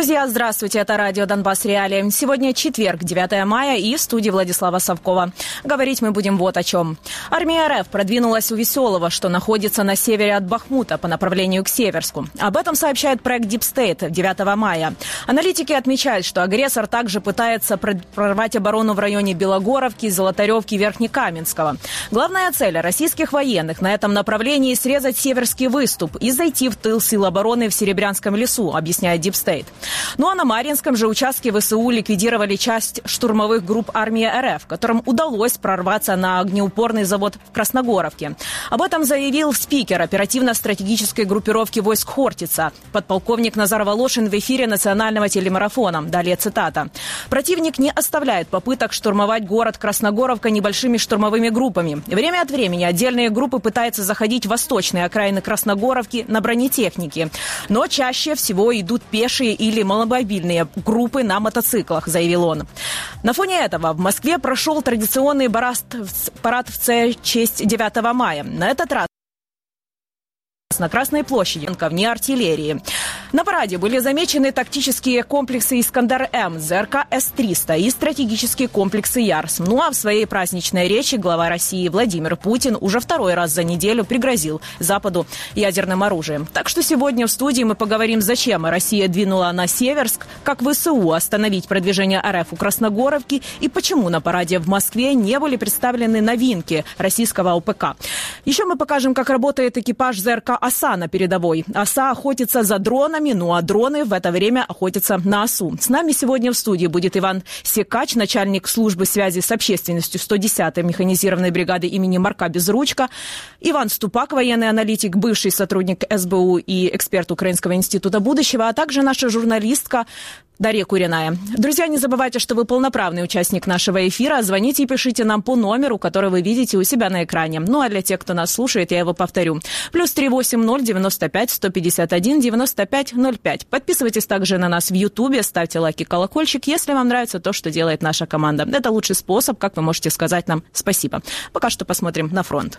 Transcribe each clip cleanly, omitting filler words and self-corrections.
Друзья, здравствуйте, это радио «Донбасс Реалии». Сегодня четверг, 9 мая, и в студии Владислава Совкова. Говорить мы будем вот о чем. Армия РФ продвинулась у Веселого, что находится на севере от Бахмута по направлению к Северску. Об этом сообщает проект Deep State 9 мая. Аналитики отмечают, что агрессор также пытается прорвать оборону в районе Белогоровки, Золотаревки и Верхнекаменского. Главная цель российских военных на этом направлении – срезать Северский выступ и зайти в тыл сил обороны в Серебрянском лесу, объясняет Deep State. Ну а на Марьинском же участке ВСУ ликвидировали часть штурмовых групп армии РФ, которым удалось прорваться на огнеупорный завод в Красногоровке. Об этом заявил спикер оперативно-стратегической группировки войск Хортица, подполковник Назар Волошин в эфире национального телемарафона. Далее цитата. «Противник не оставляет попыток штурмовать город Красногоровка небольшими штурмовыми группами. Время от времени отдельные группы пытаются заходить в восточные окраины Красногоровки на бронетехнике, но чаще всего идут пешие или маломобильные группы на мотоциклах», заявил он. На фоне этого в Москве прошел традиционный парад в честь 9 мая. На этот раз на Красной площади, вне артиллерии. На параде были замечены тактические комплексы «Искандер-М», ЗРК С-300 и стратегические комплексы «Ярс». Ну а в своей праздничной речи глава России Владимир Путин уже второй раз за неделю пригрозил Западу ядерным оружием. Так что сегодня в студии мы поговорим, зачем Россия двинула на Северск, как ВСУ остановить продвижение РФ у Красногоровки и почему на параде в Москве не были представлены новинки российского ОПК. Еще мы покажем, как работает экипаж ЗРК «Оса» на передовой. «Оса» охотится за дронами, ну а дроны в это время охотятся на «Осу». С нами сегодня в студии будет Иван Секач, начальник службы связи с общественностью 110-й механизированной бригады имени Марка Безручка, Иван Ступак, военный аналитик, бывший сотрудник СБУ и эксперт Украинского института будущего, а также наша журналистка Дарья Куриная. Друзья, не забывайте, что вы полноправный участник нашего эфира. Звоните и пишите нам по номеру, который вы видите у себя на экране. Ну а для тех, кто нас слушает, я его повторю. +380 95 151 95 05. Подписывайтесь также на нас в Ютубе, ставьте лайки, колокольчик, если вам нравится то, что делает наша команда. Это лучший способ, как вы можете сказать нам спасибо. Пока что посмотрим на фронт.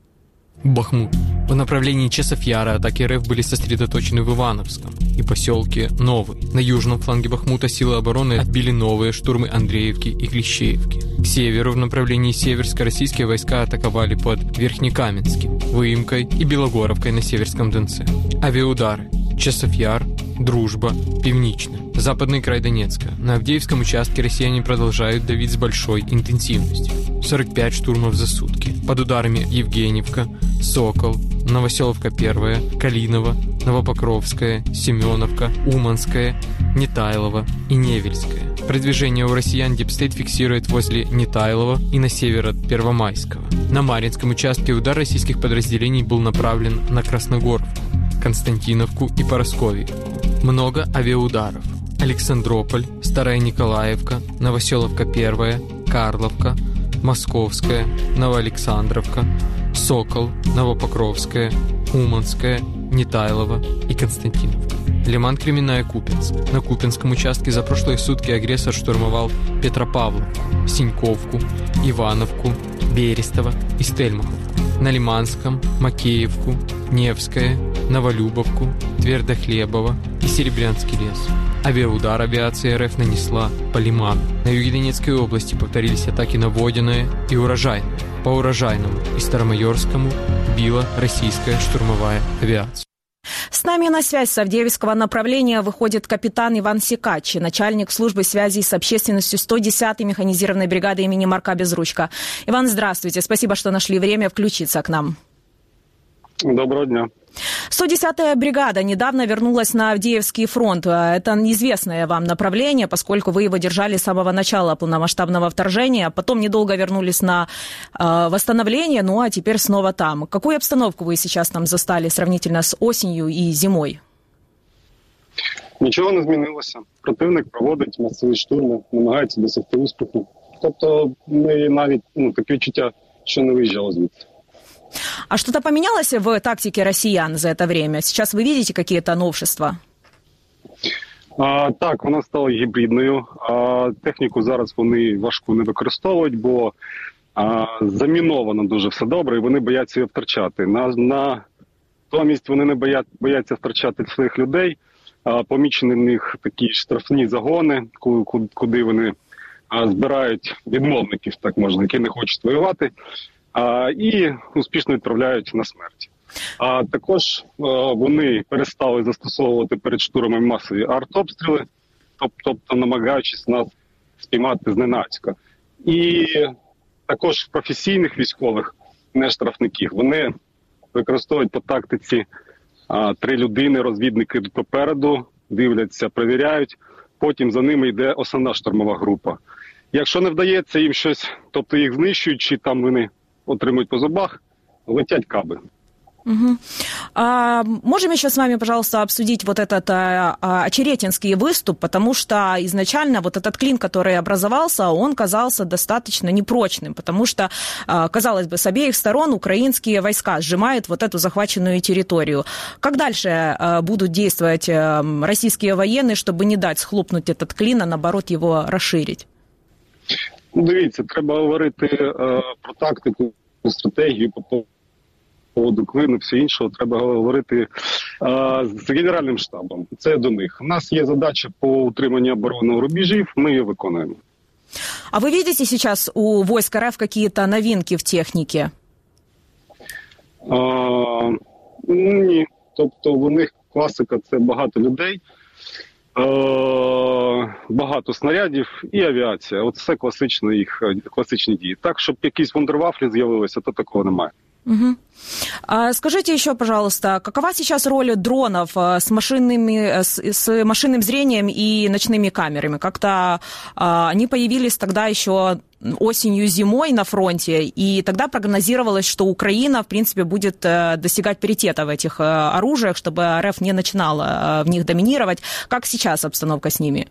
Бахмут. В направлении часов Яра атаки РФ были сосредоточены в Ивановском и поселке Новый. На южном фланге Бахмута силы обороны отбили новые штурмы Андреевки и Клещеевки. К северу, в направлении Северска, российские войска атаковали под Верхнекаменским, Выемкой и Белогоровкой на Северском Донце. Авиаудары. Часов Яр, Дружба, Пивничная. Западный край Донецка. На Авдеевском участке россияне продолжают давить с большой интенсивностью. 45 штурмов за сутки. Под ударами Евгеньевка, Сокол, Новоселовка 1, Калиново, Новопокровская, Семеновка, Уманская, Нетайлово и Невельская. Продвижение у россиян Deep State фиксирует возле Нетайлова и на север от Первомайского. На Марьинском участке удар российских подразделений был направлен на Красногоровку, Константиновку и Поросковье. Много авиаударов. Александрополь, Старая Николаевка, Новоселовка 1, Карловка, Московская, Новоалександровка, Сокол, Новопокровская, Уманская, Нетайлова и Константиновка. Лиман, Кременная, Купинск. На Купинском участке за прошлые сутки агрессор штурмовал Петропавловку, Синьковку, Ивановку, Берестово и Стельмаховку. На Лиманском – Макеевку, Невское, Новолюбовку, Твердохлебово и Серебрянский лес. Авиаудар авиации РФ нанесла по Лиману. На юге Донецкой области повторились атаки на Водяное и Урожайное. По Урожайному и Старомайорскому била российская штурмовая авиация. С нами на связь с Авдеевского направления выходит капитан Иван Секач, начальник службы связи с общественностью 110-й механизированной бригады имени Марка Безручка. Иван, здравствуйте. Спасибо, что нашли время включиться к нам. Доброго дня. 110-я бригада недавно вернулась на Авдеевский фронт. Это неизвестное вам направление, поскольку вы его держали с самого начала полномасштабного вторжения. Потом недолго вернулись на восстановление, ну а теперь снова там. Какую обстановку вы сейчас там застали сравнительно з осінню і зимою? Нічого не змінилося. Противник проводить масові штурми, намагається досягти успіху. Тобто ми навіть таке відчуття, що не виїжджали звідти. А что-то поменялось в тактике россиян за это время? Сейчас вы видите какие-то новшества? Так, вона стала гібридною. Техніку зараз вони важку не використовують, бо заміновано дуже все добре, і вони бояться її втрачати. Натомість вони не бояться втрачати своїх людей. помічені в них такі штрафні загони, куди вони збирають відмовників, так можна, які не хочуть воювати, і успішно відправляють на смерть. А також вони перестали застосовувати перед штурмом масові артобстріли, тобто намагаючись нас спіймати зненацька. І також професійних військових, не штрафників, вони використовують по тактиці 3 людини, розвідники попереду, дивляться, перевіряють, потім за ними йде основна штурмова група. Якщо не вдається їм щось, тобто їх знищують, чи там вони отримують по зубах, летять каби. Угу. Можем еще с вами, пожалуйста, обсудить вот этот очеретинский выступ, потому что изначально вот этот клин, который образовался, он казался достаточно непрочным, потому что, казалось бы, с обеих сторон украинские войска сжимают вот эту захваченную территорию. Как дальше будут действовать российские военные, чтобы не дать схлопнуть этот клин, а наоборот его расширить? Дивіться, треба говорити про тактику, стратегію, по поводу клину, все іншого, треба говорити з Генеральним штабом. Це до них. У нас є задача по утриманню оборонних рубежів, ми її виконуємо. А вы видите сейчас у войск РФ какие-то новинки в технике? Ні. Тобто у них класика – це багато людей, багато снарядів і авіація. От це класичні дії. Так, щоб якісь вундервафлі з'явилися, то такого немає. Угу. Скажите еще, пожалуйста, какова сейчас роль дронов с машинным зрением и ночными камерами? Как-то они появились тогда еще осенью, зимой на фронте, и тогда прогнозировалось, что Украина, в принципе, будет достигать паритета в этих оружиях, чтобы РФ не начинала в них доминировать. Как сейчас обстановка с ними?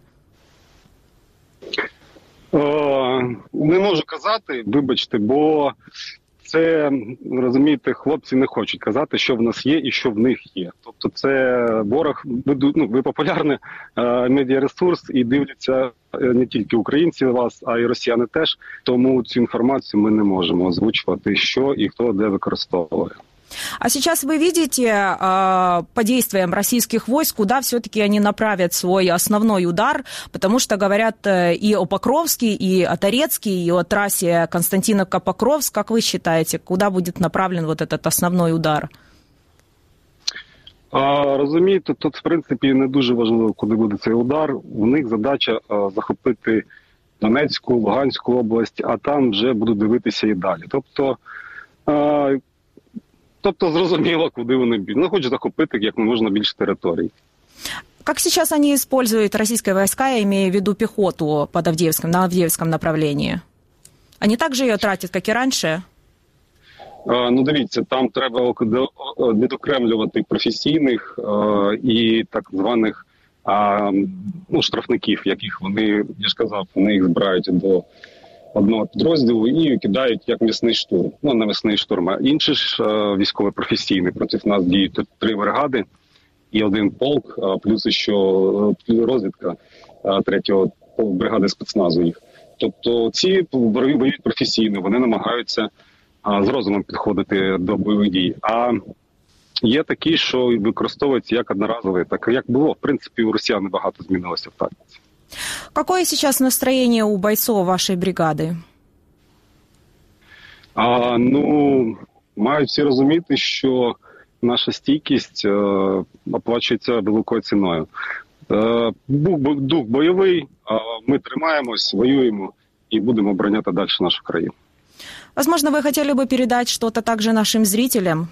Не можу казати, вибачте, бо це, розумієте, хлопці не хочуть казати, що в нас є і що в них є. Тобто це ворог, ви популярний медіаресурс і дивляться не тільки українці вас, а й росіяни теж. Тому цю інформацію ми не можемо озвучувати, що і хто де використовує. А сейчас вы видите по действиям российских войск, куда все-таки они направят свой основной удар, потому что говорят и о Покровске, и о Торецке, и о трассе Константиновка-Покровск. Как вы считаете, куда будет направлен вот этот основной удар? Розумієте, тут, в принципі, не дуже важливо, куди буде цей удар. У них задача захопити Донецьку, Луганську область, а там вже будуть дивитися і далі. Тобто зрозуміло, куди вони б'ють. Ну, хочуть захопити як можна більше територій. Как сейчас они используют российские войска, я имею в виду пехоту на Авдеевском направлении? Они также ее тратят, как и раньше? Ну, дивіться, там треба відокремлювати професійних і так званих штрафників, яких вони, я ж казав, вони їх збирають до одного підрозділу і кидають як м'ясний штурм. Ну, не м'ясний штурм, а інші ж військові професійні. Проти нас діють 3 бригади і 1 полк, плюс ще розвідка 3-го бригади спецназу їх. Тобто ці воюють професійно, вони намагаються з розумом підходити до бойових дій. А є такі, що використовуються як одноразові, так як було. В принципі, у росіян багато змінилося в тактиці. Какое сейчас настроение у бойцов вашей бригады? Мають всі розуміти, що наша стійкість оплачується великою ціною. Дух бойовий, ми тримаємось, воюємо і будемо обороняти далі нашу країну. Возможно, вы хотели бы передать что-то также нашим зрителям?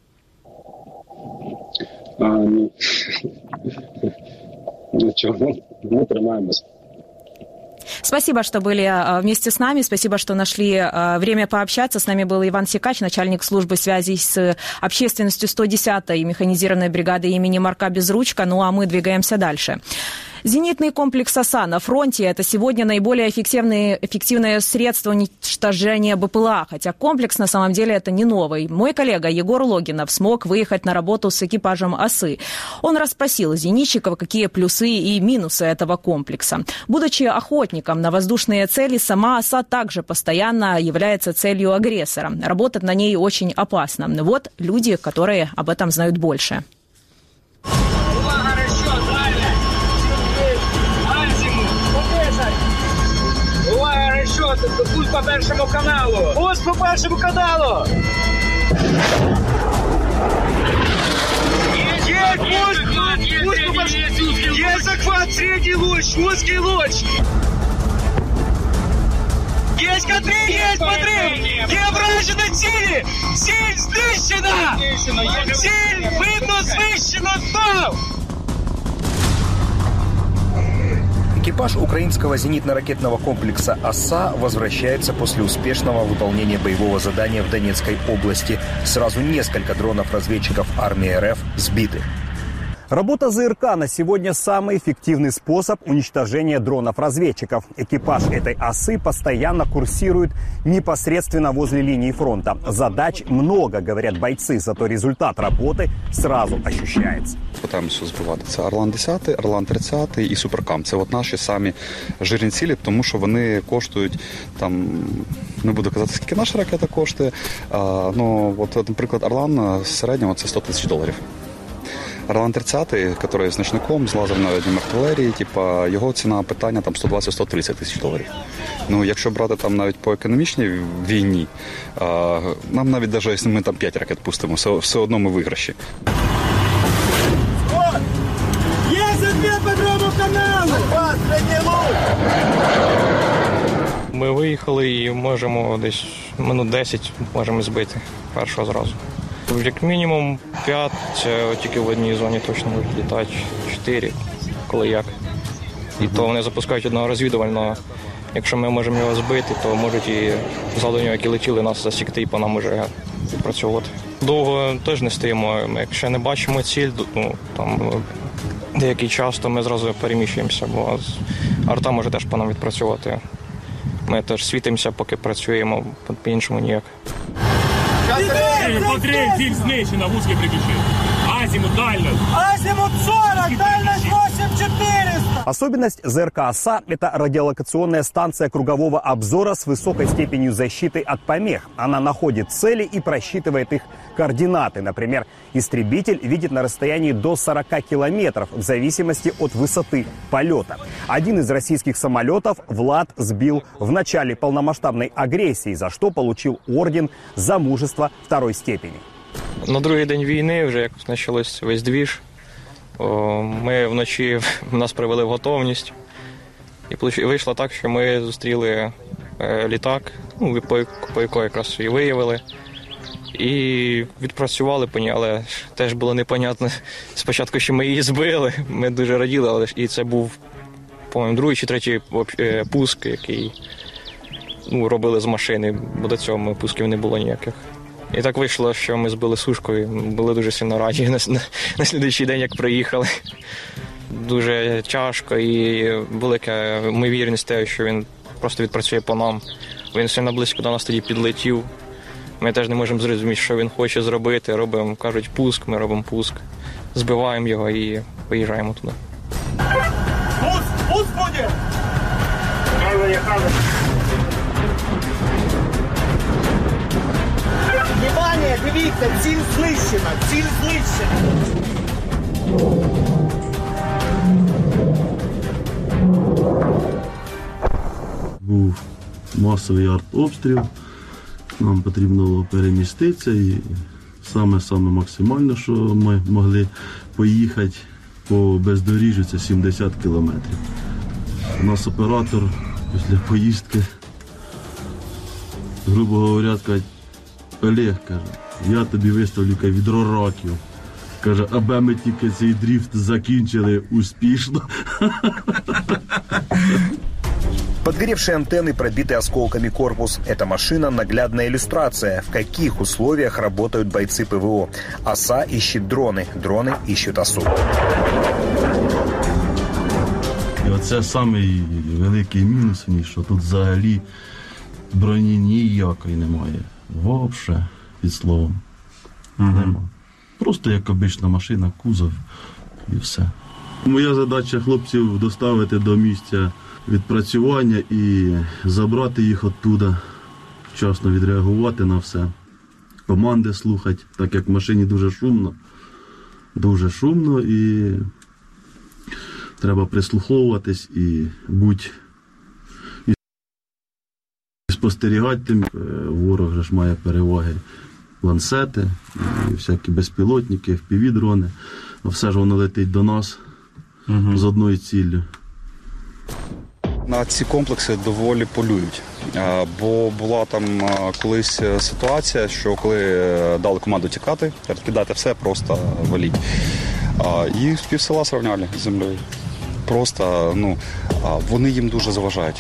Ничего, мы тримаемся. Спасибо, что были вместе с нами. Спасибо, что нашли время пообщаться. С нами был Иван Сикач, начальник службы связи с общественностью 110-й механизированной бригады имени Марка Безручка. Ну а мы двигаемся дальше. Зенитный комплекс «Оса» на фронте – это сегодня наиболее эффективное средство уничтожения БПЛА, хотя комплекс на самом деле это не новый. Мой коллега Егор Логинов смог выехать на работу с экипажем «Осы». Он расспросил зенитчиков, какие плюсы и минусы этого комплекса. Будучи охотником на воздушные цели, сама «Оса» также постоянно является целью агрессора. Работать на ней очень опасно. Вот люди, которые об этом знают больше. Увага, расчет, розвитку. Пусть по першому каналу. Пусть по першому каналу. Есть захват, средний луч, узкий луч. Есть котры, есть подрыв. Є вражена цілі. Ціль знищена. Ціль видно знищено знов. Экипаж украинского зенитно-ракетного комплекса «Оса» возвращается после успешного выполнения боевого задания в Донецкой области. Сразу несколько дронов-разведчиков армии РФ сбиты. Работа ЗРК на сегодня самый эффективный способ уничтожения дронов-разведчиков. Экипаж этой «Осы» постоянно курсирует непосредственно возле линии фронта. Задач много, говорят бойцы, зато результат работы сразу ощущается. Пытаємося збивати. Це Орлан-10, Орлан-30 і Суперкам. Це от наші самі жирні цілі, тому що вони коштують, там, не буду казати, скільки наша ракета коштує, ну, от, наприклад, Орлан в середньому це $100 000. Орлан-30, який з ночником, з лазерною артилерією, типа, його ціна питання там 120-130 $000. Ну, якщо брати там навіть по економічній війні, нам навіть навіть якщо ми там 5 ракет пустимо, все одно ми виграші. Є задвір по другому каналу! Ми виїхали і можемо десь минут 10 можемо збити першого зразу. Як мінімум 5, це тільки в одній зоні точно можуть літати, 4, коли як. І то вони запускають одного розвідувального. Якщо ми можемо його збити, то можуть і ззаду нього, які летіли, нас засікти і по нам вже відпрацьовувати. Довго теж не стоїмо. Якщо не бачимо ціль, ну, там, деякий час, то ми зразу переміщуємося, бо арта може теж по нам відпрацьовувати. Ми теж світимося, поки працюємо, по-іншому ніяк. Смотри, ціль знищена, вузький прибіжить. Азимут, дальность. Азимут 40, дальность 8400. Особенность ЗРК «Оса» – это радиолокационная станция кругового обзора с высокой степенью защиты от помех. Она находит цели и просчитывает их координаты. Например, истребитель видит на расстоянии до 40 километров в зависимости от высоты полета. Один из российских самолетов Влад сбил в начале полномасштабной агрессии, за что получил орден за мужество второй степени. На другий день війни, вже як почався весь двіж, ми вночі нас привели в готовність. І вийшло так, що ми зустріли літак, ну, по якої якраз і виявили. І відпрацювали по ній, але теж було непонятно спочатку, що ми її збили. Ми дуже раділи, але і це був, по-моєму, другий чи третій пуск, який, ну, робили з машини, бо до цього пусків не було ніяких. І так вийшло, що ми збили сушкою, були дуже сильно раді на слідуючий день, як приїхали. Дуже тяжко і велика ймовірність те, що він просто відпрацює по нам. Він сильно близько до нас тоді підлетів. Ми теж не можемо зрозуміти, що він хоче зробити. Робимо, кажуть, пуск, ми робимо пуск. Збиваємо його і виїжджаємо туди. Пуск буде! Внимание, дивіться, ціль знищена, ціль знищена. Був масовий артобстріл, нам потрібно було переміститися і саме максимально, що ми могли поїхати по бездоріжжю, це 70 кілометрів. У нас оператор після поїздки, грубо говоря, каже: Олег, каже, я тобі виставлю відро раків. Каже, аби ми тільки цей дріфт закінчили успішно. Подгоревшие антенны, пробитый осколками корпус. Эта машина – наглядная иллюстрация, в каких условиях работают бойцы ПВО. «Оса» ищет дроны, дроны ищут «Осу». І оце самий великий мінус, що тут взагалі броні ніякої немає. Взагалі, під словом. Нема. Просто як обична машина, кузов і все. Моя задача хлопців доставити до місця відпрацювання і забрати їх оттуда, вчасно відреагувати на все, команди слухати, так як в машині дуже шумно і треба прислуховуватись і бути спостерігати тим. Ворог же ж має переваги ланцети, і всякі безпілотники, FPV-дрони. Все ж воно летить до нас з одною ціллю. На ці комплекси доволі полюють, бо була там колись ситуація, що коли дали команду тікати, кидати все, просто валіть. І пів села зрівняли з землею. Просто, вони їм дуже заважають.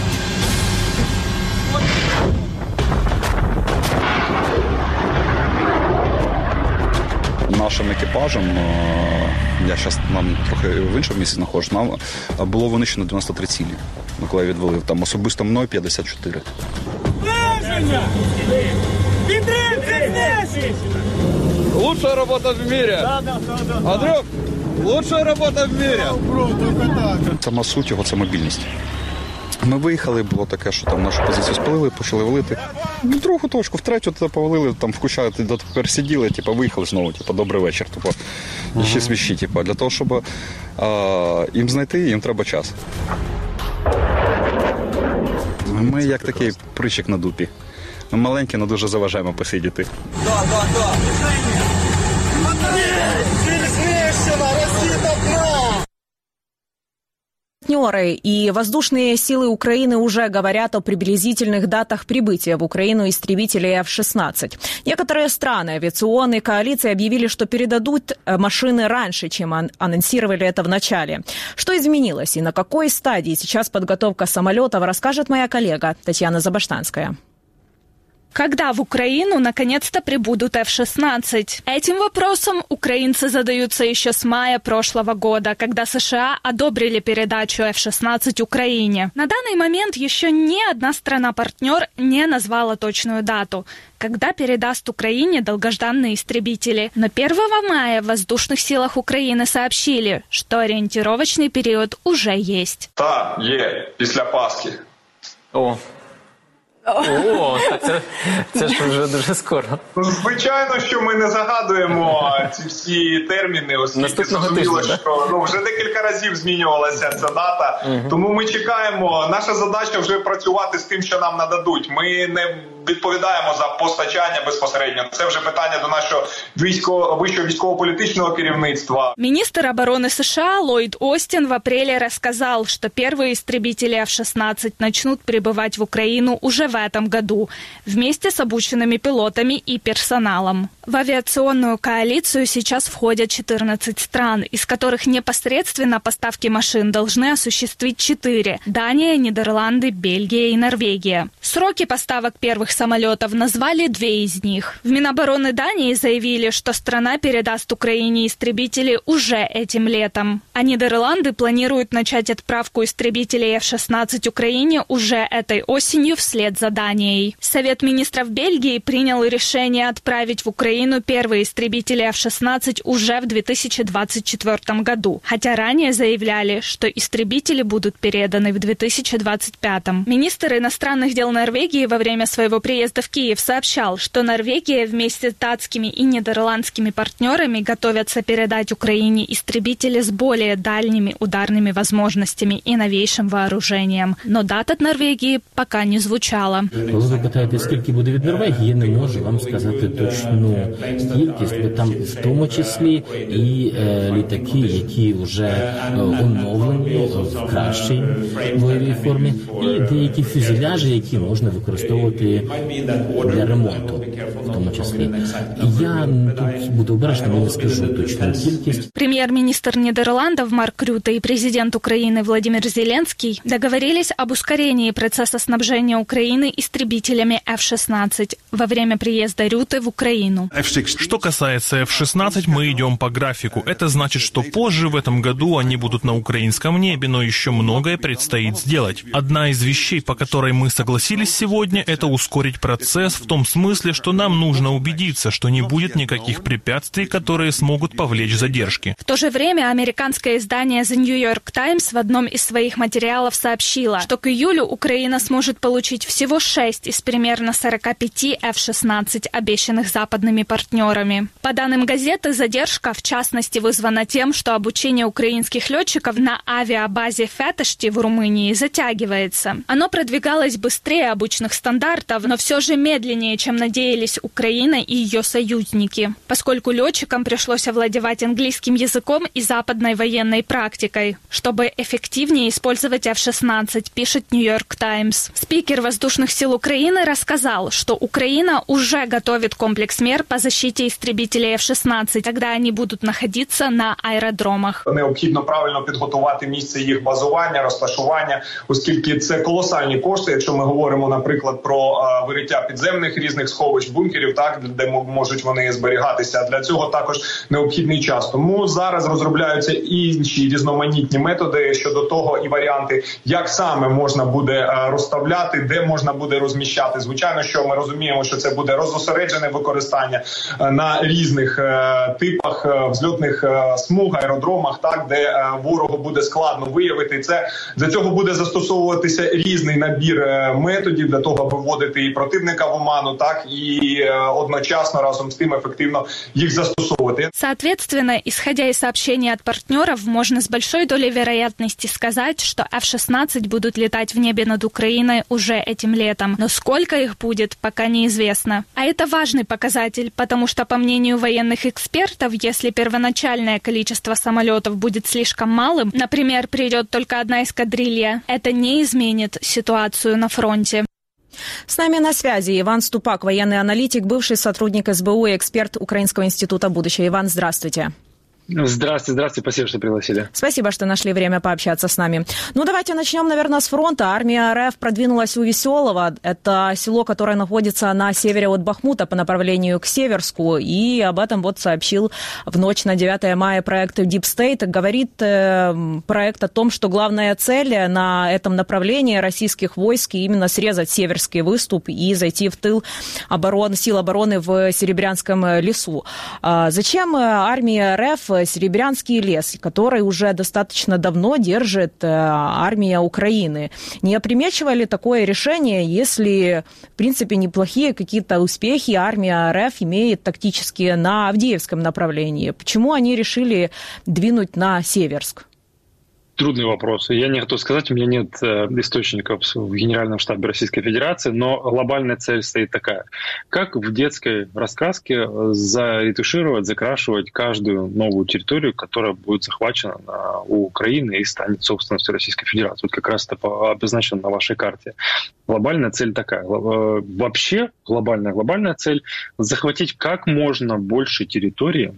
Нашим екіпажем, я зараз трохи в іншому місці знаходжусь, нам було винищено 93 цілі. Коли відвели, там особисто мною 54. Зниження! Підтримки зниження! Лучшая работа в мире! Андрюк, лучшая работа в мире! Сама суть його – це мобільність. Ми виїхали, було таке, що там нашу позицію спалили, почали валити. В другу точку, в третю повалили, там в Куча дотепер сиділи, виїхали знову, добрий вечір, і ще свіщі, для того, щоб їм знайти, їм треба час. Ми як такий причик на дупі. Ми маленькі, але дуже заважаємо посидіти. Партнеры и воздушные силы Украины уже говорят о приблизительных датах прибытия в Украину истребителей F-16. Некоторые страны авиационной коалиции объявили, что передадут машины раньше, чем анонсировали это в начале. Что изменилось и на какой стадии сейчас подготовка самолетов, расскажет моя коллега Татьяна Забаштанская. Когда в Украину наконец-то прибудут F-16? Этим вопросом украинцы задаются еще с мая прошлого года, когда США одобрили передачу F-16 Украине. На данный момент еще ни одна страна-партнер не назвала точную дату, когда передаст Украине долгожданные истребители. Но 1 мая в воздушных силах Украины сообщили, что ориентировочный период уже есть. Так, є, після Пасхи. Це ж вже дуже скоро. Звичайно, що ми не загадуємо ці всі терміни, оскільки зрозуміло, що вже декілька разів змінювалася ця дата. Тому ми чекаємо. Наша задача вже працювати з тим, що нам нададуть. Ми не відповідаємо за постачання безпосередньо. Це вже питання до нашого вищого військово-політичного керівництва. Министр обороны США Ллойд Остин в апреле рассказал, что первые истребители F-16 начнут прибывать в Украину уже в этом году, вместе с обученными пилотами и персоналом. В авиационную коалицию сейчас входят 14 стран, из которых непосредственно поставки машин должны осуществить 4 – Дания, Нидерланды, Бельгия и Норвегия. Сроки поставок первых самолетов назвали 2 из них. В Минобороны Дании заявили, что страна передаст Украине истребители уже этим летом. А Нидерланды планируют начать отправку истребителей F-16 Украине уже этой осенью вслед за Данией. Совет министров Бельгии принял решение отправить в Украину первые истребители F-16 уже в 2024 году, хотя ранее заявляли, что истребители будут переданы в 2025. Министр иностранных дел Норвегии во время своего приезда в Киев сообщал, что Норвегия вместе с датскими и нидерландскими партнерами готовятся передать Украине истребители с более дальними ударными возможностями и новейшим вооружением. Но дата от Норвегии пока не звучала. Коли ви питаєте, скільки буде від Норвегії, я не можу вам сказати точну кількість, бо там в тому числі і літаки, які вже оновлені в кращій бойовій формі, і деякі фюзеляжі, які можна використовувати для ремонту, в тому числі. Я тут буду обережним, не скажу точну кількість. Премьер-министр Нидерландов Марк Рюте и президент Украины Владимир Зеленский договорились об ускорении процесса снабжения Украины истребителями F-16 во время приезда Рюте в Украину. Что касается F-16, мы идем по графику. Это значит, что позже в этом году они будут на украинском небе, но еще многое предстоит сделать. Одна из вещей, по которой мы согласились сегодня, это ускорить ускорить процесс в том смысле, что нам нужно убедиться, что не будет никаких препятствий, которые смогут повлечь задержки. В то же время американское издание The New York Times в одном из своих материалов сообщило, что к июлю Украина сможет получить всего 6 из примерно 45 F-16, обещанных западными партнерами. По данным газеты, задержка в частности вызвана тем, что обучение украинских летчиков на авиабазе Фетешти в Румынии затягивается. Оно продвигалось быстрее обычных стандартов, но все же медленнее, чем надеялись Украина и ее союзники, поскольку летчикам пришлось овладевать английским языком и западной военной практикой, чтобы эффективнее использовать F-16, пишет New York Times. Спикер воздушных сил Украины рассказал, что Украина уже готовит комплекс мер по защите истребителей F-16, когда они будут находиться на аеродромах. Необхідно правильно підготувати місце їх базування, розташування, оскільки це колосальні кошти, якщо ми говоримо, наприклад, про вириття підземних різних сховищ, бункерів, так, де можуть вони зберігатися. Для цього також необхідний час. Тому зараз розробляються інші різноманітні методи щодо того і варіанти, як саме можна буде розставляти, де можна буде розміщати. Звичайно, що ми розуміємо, що це буде розосереджене використання на різних типах взльотних смуг, аеродромах, так, де ворогу буде складно виявити. Це для цього буде застосовуватися різний набір методів для того, аби вводити і противника в оману, так, і одночасно разом с тем эффективно их застосовывать. Соответственно, исходя из сообщений от партнеров, можно с большой долей вероятности сказать, что F-16 будут летать в небе над Украиной уже этим летом. Но сколько их будет, пока неизвестно. А это важный показатель, потому что, по мнению военных экспертов, если первоначальное количество самолетов будет слишком малым, например, придет только одна эскадрилья, это не изменит ситуацию на фронте. С нами на связи Иван Ступак, военный аналитик, бывший сотрудник СБУ и эксперт Украинского института будущего. Иван, здравствуйте. Здравствуйте, спасибо, что пригласили. Спасибо, что нашли время пообщаться с нами. Ну, давайте начнем, наверное, с фронта. Армия РФ продвинулась у Веселого. Это село, которое находится на севере от Бахмута по направлению к Северску. И об этом вот сообщил в ночь на 9 мая проект Deep State. Говорит проект о том, что главная цель на этом направлении российских войск именно срезать Северский выступ и зайти в тыл сил обороны в Серебрянском лесу. Зачем армии РФ Серебрянский лес, который уже достаточно давно держит армия Украины? Не опрометчиво ли такое решение, если, в принципе, неплохие какие-то успехи армия РФ имеет тактически на Авдеевском направлении? Почему они решили двинуть на Северск? Трудный вопрос. Я не готов сказать, у меня нет источников в Генеральном штабе Российской Федерации, но глобальная цель стоит такая. Как в детской рассказке заретушировать, закрашивать каждую новую территорию, которая будет захвачена у Украины и станет собственностью Российской Федерации. Вот как раз это обозначено на вашей карте. Глобальная цель такая. Вообще глобальная цель — захватить как можно больше территории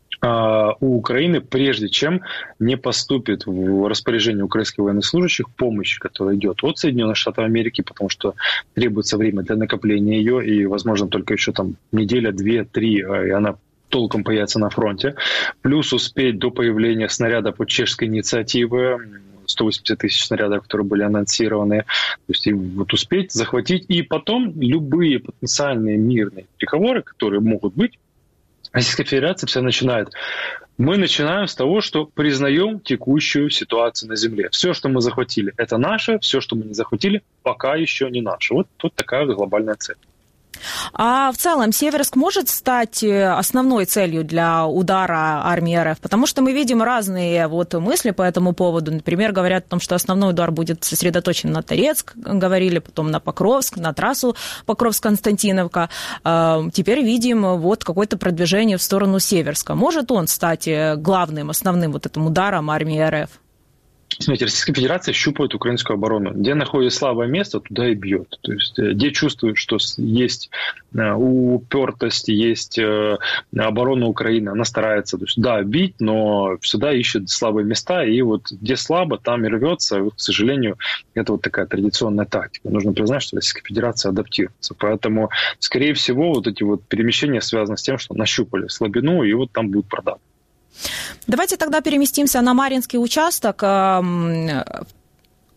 у Украины, прежде чем не поступит в распоряжение украинских военнослужащих помощь, которая идет от Соединенных Штатов Америки, потому что требуется время для накопления ее, и, возможно, только еще там неделя, 2-3, и она толком появится на фронте. Плюс успеть до появления снаряда по чешской инициативе, 180 тысяч снарядов, которые были анонсированы. То есть вот успеть захватить. И потом любые потенциальные мирные переговоры, которые могут быть, Российская Федерация все начинает. Мы начинаем с того, что признаем текущую ситуацию на земле. Все, что мы захватили, это наше. Все, что мы не захватили, пока еще не наше. Вот тут такая вот глобальная цель. А в целом Северск может стать основной целью для удара армии РФ? Потому что мы видим разные вот мысли по этому поводу. Например, говорят о том, что основной удар будет сосредоточен на Торецк, говорили потом на Покровск, на трассу Покровск-Константиновка. Теперь видим вот какое-то продвижение в сторону Северска. Может он стать главным, основным вот этим ударом армии РФ? Смотрите, Российская Федерация щупает украинскую оборону. Где находит слабое место, туда и бьет. То есть, где чувствует, что есть упертость, есть оборона Украины, она старается, то есть, да, бить, но всегда ищет слабые места. И вот где слабо, там и рвется. И, к сожалению, это вот такая традиционная тактика. Нужно признать, что Российская Федерация адаптируется. Поэтому, скорее всего, вот эти вот перемещения связаны с тем, что нащупали слабину, и вот там будут продавать. Давайте тогда переместимся на Марьинский участок.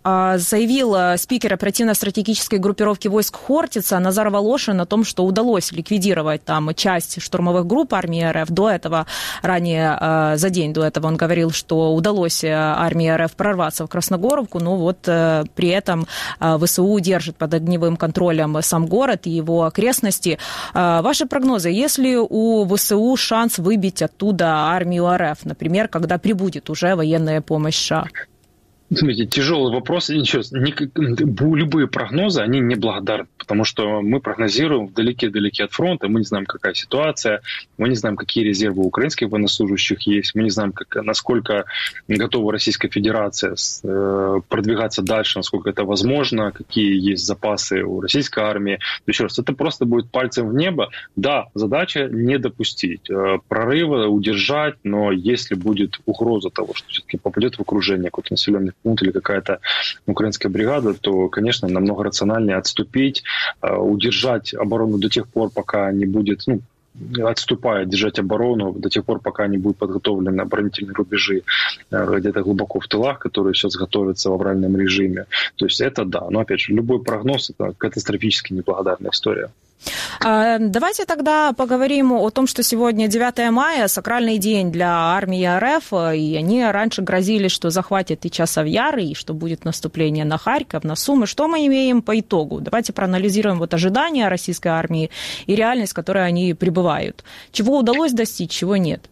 заявил спикер оперативно-стратегической группировки войск Хортица Назар Волошин о том, что удалось ликвидировать там часть штурмовых групп армии РФ. До этого, ранее, за день до этого он говорил, что удалось армии РФ прорваться в Красногоровку, но вот при этом ВСУ держит под огневым контролем сам город и его окрестности. Ваши прогнозы, есть ли у ВСУ шанс выбить оттуда армию РФ, например, когда прибудет уже военная помощь США? Смотрите, тяжелый вопрос. Любые прогнозы, они неблагодарны, потому что мы прогнозируем вдалеке от фронта, мы не знаем, какая ситуация, мы не знаем, какие резервы у украинских военнослужащих есть, мы не знаем, насколько готова Российская Федерация продвигаться дальше, насколько это возможно, какие есть запасы у российской армии. Еще раз, это просто будет пальцем в небо. Да, задача не допустить прорыва, удержать, но если будет угроза того, что все-таки попадет в окружение какой-то населенный пункт или какая-то украинская бригада, то, конечно, намного рациональнее отступить, удержать оборону до тех пор, пока не будет, отступая, держать оборону до тех пор, пока не будут подготовлены оборонительные рубежи где-то глубоко в тылах, которые сейчас готовятся в авральном режиме. То есть это да. Но, опять же, любой прогноз – это катастрофически неблагодарная история. Давайте тогда поговорим о том, что сегодня 9 мая, сакральный день для армии РФ, и они раньше грозили, что захватят и Часов-Яр, и что будет наступление на Харьков, на Сумы. Что мы имеем по итогу? Давайте проанализируем ожидания российской армии и реальность, в которой они пребывают. Чего удалось достичь, чего нет?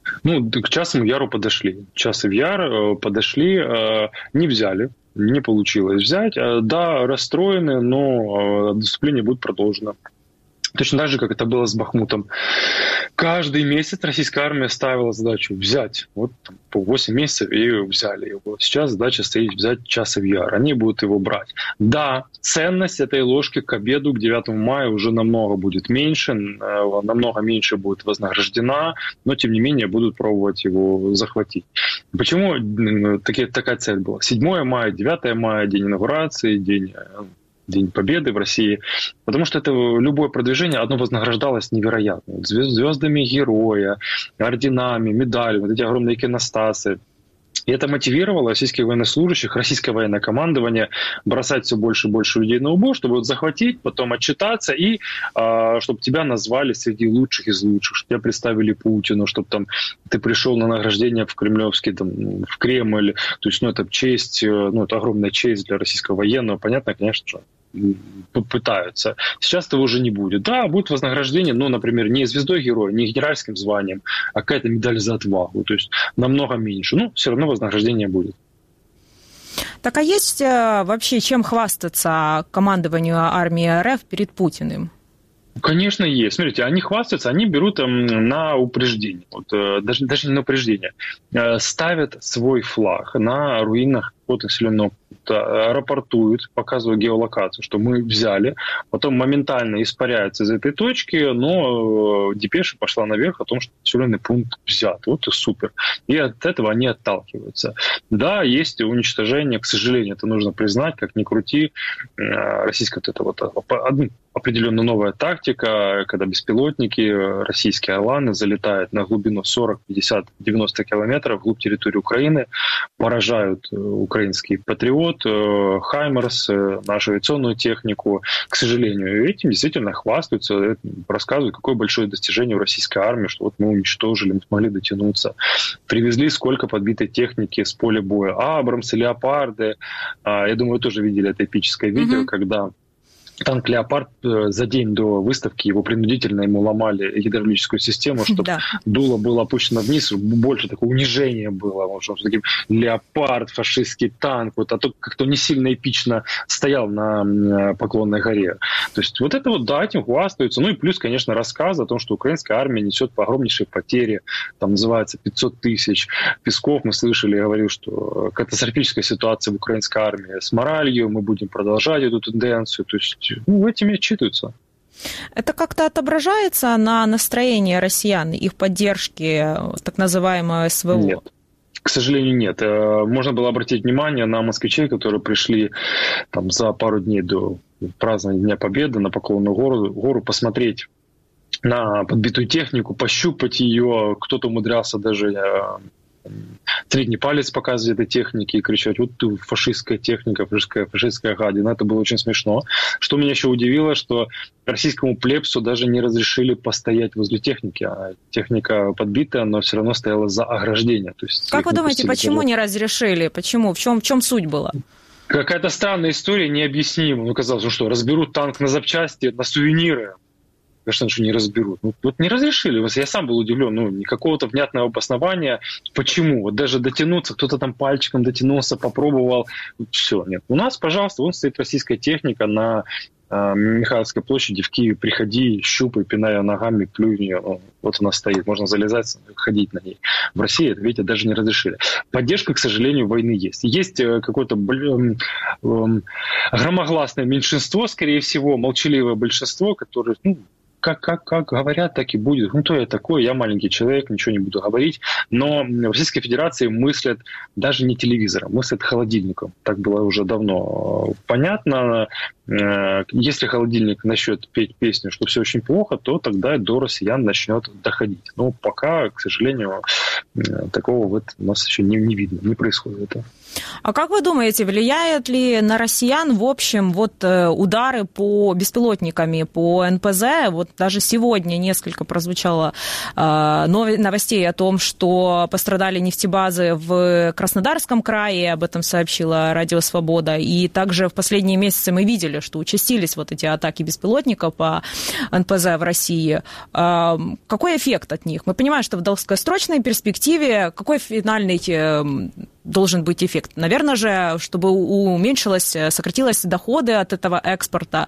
К Часову-Яру подошли. Часов-Яр подошли, не взяли. Не получилось взять. Да, расстроены, но наступление будет продолжено. Точно так же, как это было с Бахмутом. Каждый месяц российская армия ставила задачу взять. По 8 месяцев и взяли его. Сейчас задача стоит взять Часов-Яр. Они будут его брать. Да, ценность этой ложки к обеду, к 9 мая уже намного будет меньше, намного меньше будет вознаграждена, но тем не менее будут пробовать его захватить. Почему такая цель была? 7 мая, 9 мая, день инаугурации, День Победы в России, потому что это любое продвижение, одно вознаграждалось невероятно. Звездами героя, орденами, медалями, эти огромные иконостасы. И это мотивировало российских военнослужащих, российское военное командование бросать все больше и больше людей на убой, чтобы захватить, потом отчитаться и чтобы тебя назвали среди лучших из лучших, чтобы тебя представили Путину, чтобы ты пришел на награждение в Кремлевский, в Кремль. То есть, это честь, это огромная честь для российского военного. Понятно, конечно, что пытаются. Сейчас этого уже не будет. Да, будет вознаграждение, но, например, не звездой героя, не генеральским званием, а какая-то медаль за отвагу. То есть намного меньше. Но все равно вознаграждение будет. Так а есть вообще чем хвастаться командованию армии РФ перед Путиным? Конечно, есть. Смотрите, они хвастаются, они берут на упреждение. Даже не на упреждение. Ставят свой флаг на руинах населенного пункта, рапортуют, показывают геолокацию, что мы взяли, потом моментально испаряются из этой точки, но депеша пошла наверх о том, что населенный пункт взят. Вот и супер. И от этого они отталкиваются. Да, есть уничтожение, к сожалению, это нужно признать, как ни крути, российская определенно новая тактика, когда беспилотники, российские «Орланы» залетают на глубину 40, 50, 90 километров вглубь территории Украины, поражают украинский «Патриот», «Хаймерс», нашу авиационную технику. К сожалению, этим действительно хвастаются, рассказывают, какое большое достижение у российской армии, что мы уничтожили, мы смогли дотянуться. Привезли сколько подбитой техники с поля боя. «Абрамсы», «Леопарды». Я думаю, вы тоже видели это эпическое видео, когда танк «Леопард» за день до выставки, его принудительно ему ломали гидравлическую систему, чтобы дуло было опущено вниз, больше такого унижения было. Что таким «Леопард», фашистский танк, а то как-то не сильно эпично стоял на Поклонной горе. То есть этим хвастаются. И плюс, конечно, рассказ о том, что украинская армия несет огромнейшие потери, называется 500 тысяч. Песков, мы слышали, говорил, что катастрофическая ситуация в украинской армии с моралью, мы будем продолжать эту тенденцию. То есть этими отчитываются. Это как-то отображается на настроении россиян, их поддержки так называемого СВО? Нет. К сожалению, нет. Можно было обратить внимание на москвичей, которые пришли за пару дней до празднования Дня Победы на Поклонную гору, посмотреть на подбитую технику, пощупать ее. Кто-то умудрялся даже средний палец показывать этой технике и кричать: вот ты фашистская техника, фашистская гадина. Это было очень смешно. Что меня еще удивило, что российскому плебсу даже не разрешили постоять возле техники. А техника подбитая, но все равно стояла за ограждение. То есть, как вы думаете, почему не разрешили? Почему? В чем суть была? Какая-то странная история, необъяснима. Ну, казалось, что разберут танк на запчасти, на сувениры. Конечно же, не разберут. Вот не разрешили. Я сам был удивлен. Никакого-то внятного обоснования. Почему? Вот даже дотянуться, кто-то там пальчиком дотянулся, попробовал. Все, нет. У нас, пожалуйста, вон стоит российская техника на Михайловской площади в Киеве. Приходи, щупай, пиная ногами, плюй в нее. Вот она стоит. Можно залезать, ходить на ней. В России это, видите, даже не разрешили. Поддержка, к сожалению, войны есть. Есть какое-то громогласное меньшинство, скорее всего, молчаливое большинство, которое... Как говорят, так и будет. То я такой, я маленький человек, ничего не буду говорить. Но в Российской Федерации мыслят даже не телевизором, мыслят холодильником. Так было уже давно понятно. Если холодильник начнет петь песню, что все очень плохо, то тогда до россиян начнет доходить. Но пока, к сожалению, такого вот у нас еще не видно, не происходит этого. А как вы думаете, влияет ли на россиян в общем удары по беспилотниками, по НПЗ? Вот даже сегодня несколько прозвучало новостей о том, что пострадали нефтебазы в Краснодарском крае, об этом сообщила Радио Свобода. И также в последние месяцы мы видели, что участились вот эти атаки беспилотников по НПЗ в России. Какой эффект от них? Мы понимаем, что в долгосрочной перспективе какой финальный должен быть эффект? Наверное же, чтобы сократились доходы от этого экспорта.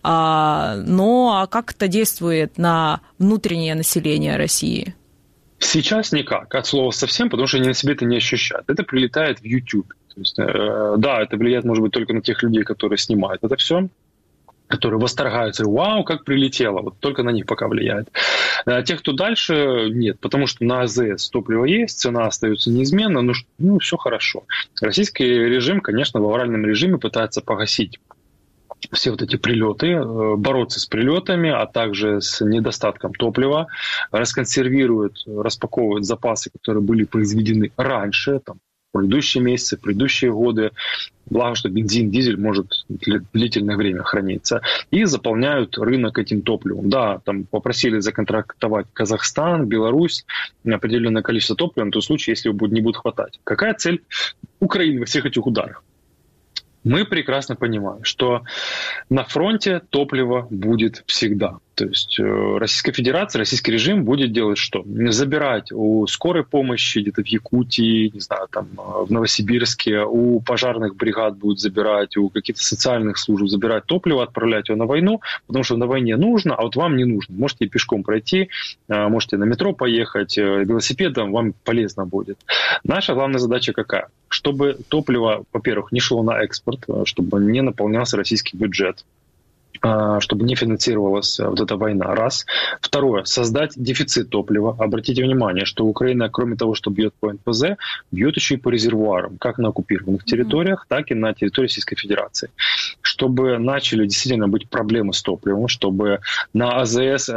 Но как это действует на внутреннее население России? Сейчас никак, от слова совсем, потому что они на себе это не ощущают. Это прилетает в YouTube. То есть, да, это влияет, может быть, только на тех людей, которые снимают это все, которые восторгаются, вау, как прилетело, вот только на них пока влияет. А тех, кто дальше, нет, потому что на АЗС топливо есть, цена остается неизменна, все хорошо. Российский режим, конечно, в авральном режиме пытается погасить все вот эти прилеты, бороться с прилетами, а также с недостатком топлива, расконсервирует, распаковывает запасы, которые были произведены раньше, там, в предыдущие месяцы, в предыдущие годы. Благо, что бензин, дизель может длительное время храниться. И заполняют рынок этим топливом. Да, там попросили законтрактовать Казахстан, Беларусь определенное количество топлива на тот случай, если его не будет хватать. Какая цель Украины во всех этих ударах? Мы прекрасно понимаем, что на фронте топливо будет всегда. То есть Российская Федерация, российский режим будет делать что? Забирать у скорой помощи где-то в Якутии, не знаю, там в Новосибирске, у пожарных бригад будут забирать, у каких-то социальных служб забирать топливо, отправлять его на войну, потому что на войне нужно, а вот вам не нужно. Можете пешком пройти, можете на метро поехать, велосипедом, вам полезно будет. Наша главная задача какая? Чтобы топливо, во-первых, не шло на экспорт, чтобы не наполнялся российский бюджет, чтобы не финансировалась вот эта война. Раз. Второе. Создать дефицит топлива. Обратите внимание, что Украина, кроме того, что бьет по НПЗ, бьет еще и по резервуарам, как на оккупированных территориях, так и на территории Российской Федерации. Чтобы начали действительно быть проблемы с топливом, чтобы на АЗС,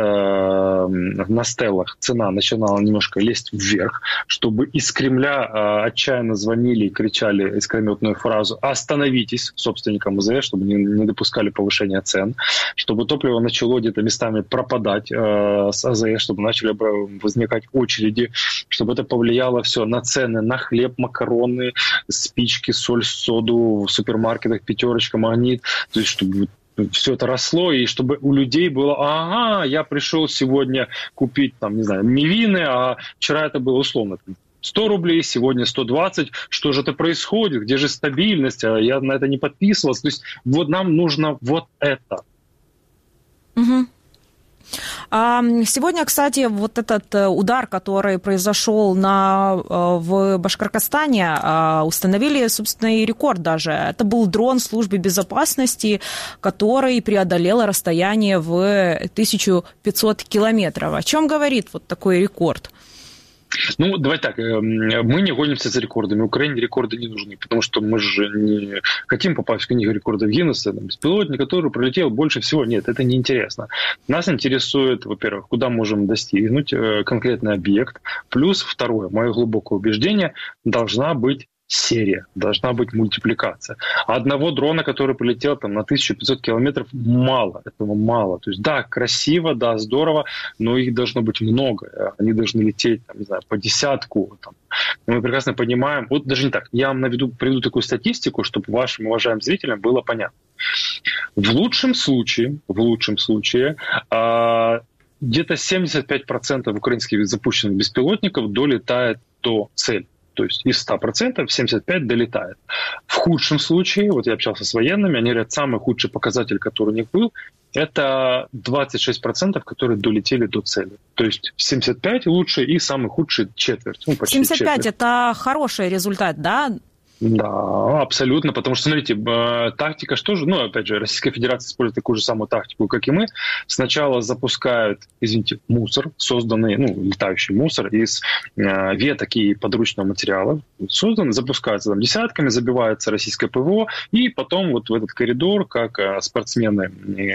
на стеллах цена начинала немножко лезть вверх, чтобы из Кремля отчаянно звонили и кричали искрометную фразу «Остановитесь» собственникам АЗС, чтобы не допускали повышения цен, чтобы топливо начало где-то местами пропадать с АЗС, чтобы начали возникать очереди, чтобы это повлияло все на цены на хлеб, макароны, спички, соль, соду в супермаркетах, пятерочка, Магнит, то есть чтобы все это росло, и чтобы у людей было, ага, я пришел сегодня купить, там, не знаю, мивины, а вчера это было условно 100 рублей, сегодня 120. Что же это происходит? Где же стабильность? Я на это не подписывался. То есть вот нам нужно вот это. Угу. Сегодня, кстати, вот этот удар, который произошел в Башкортостане, установили, собственно, и рекорд даже. Это был дрон службы безопасности, который преодолел расстояние в 1500 километров. О чем говорит вот такой рекорд? Ну, давай так, мы не гонимся за рекордами. Украине рекорды не нужны, потому что мы же не хотим попасть в книгу рекордов Гиннесса. Беспилотник, который пролетел больше всего. Нет, это не интересно. Нас интересует, во-первых, куда можем достигнуть конкретный объект. Плюс, второе, мое глубокое убеждение, должна быть серия, должна быть мультипликация. А одного дрона, который полетел там, на 1500 километров, мало. Этого мало. То есть, да, красиво, да, здорово, но их должно быть много. Они должны лететь, там, не знаю, по десятку. Там. Мы прекрасно понимаем, вот даже не так, я вам приведу такую статистику, чтобы вашим уважаемым зрителям было понятно. В лучшем случае, где-то 75% украинских запущенных беспилотников долетает до цели. То есть из 100% 75% долетает. В худшем случае, вот я общался с военными, они говорят, самый худший показатель, который у них был, это 26%, которые долетели до цели. То есть 75% лучший и самый худший четверть. Ну, почти 75% четверть. Это хороший результат, да? Да, абсолютно, потому что, смотрите, тактика что же, ну, опять же, Российская Федерация использует такую же самую тактику, как и мы. Сначала запускают, мусор, созданный, летающий мусор из веток и подручного материала, созданный, запускается там десятками, забивается российское ПВО, и потом вот в этот коридор, как спортсмены,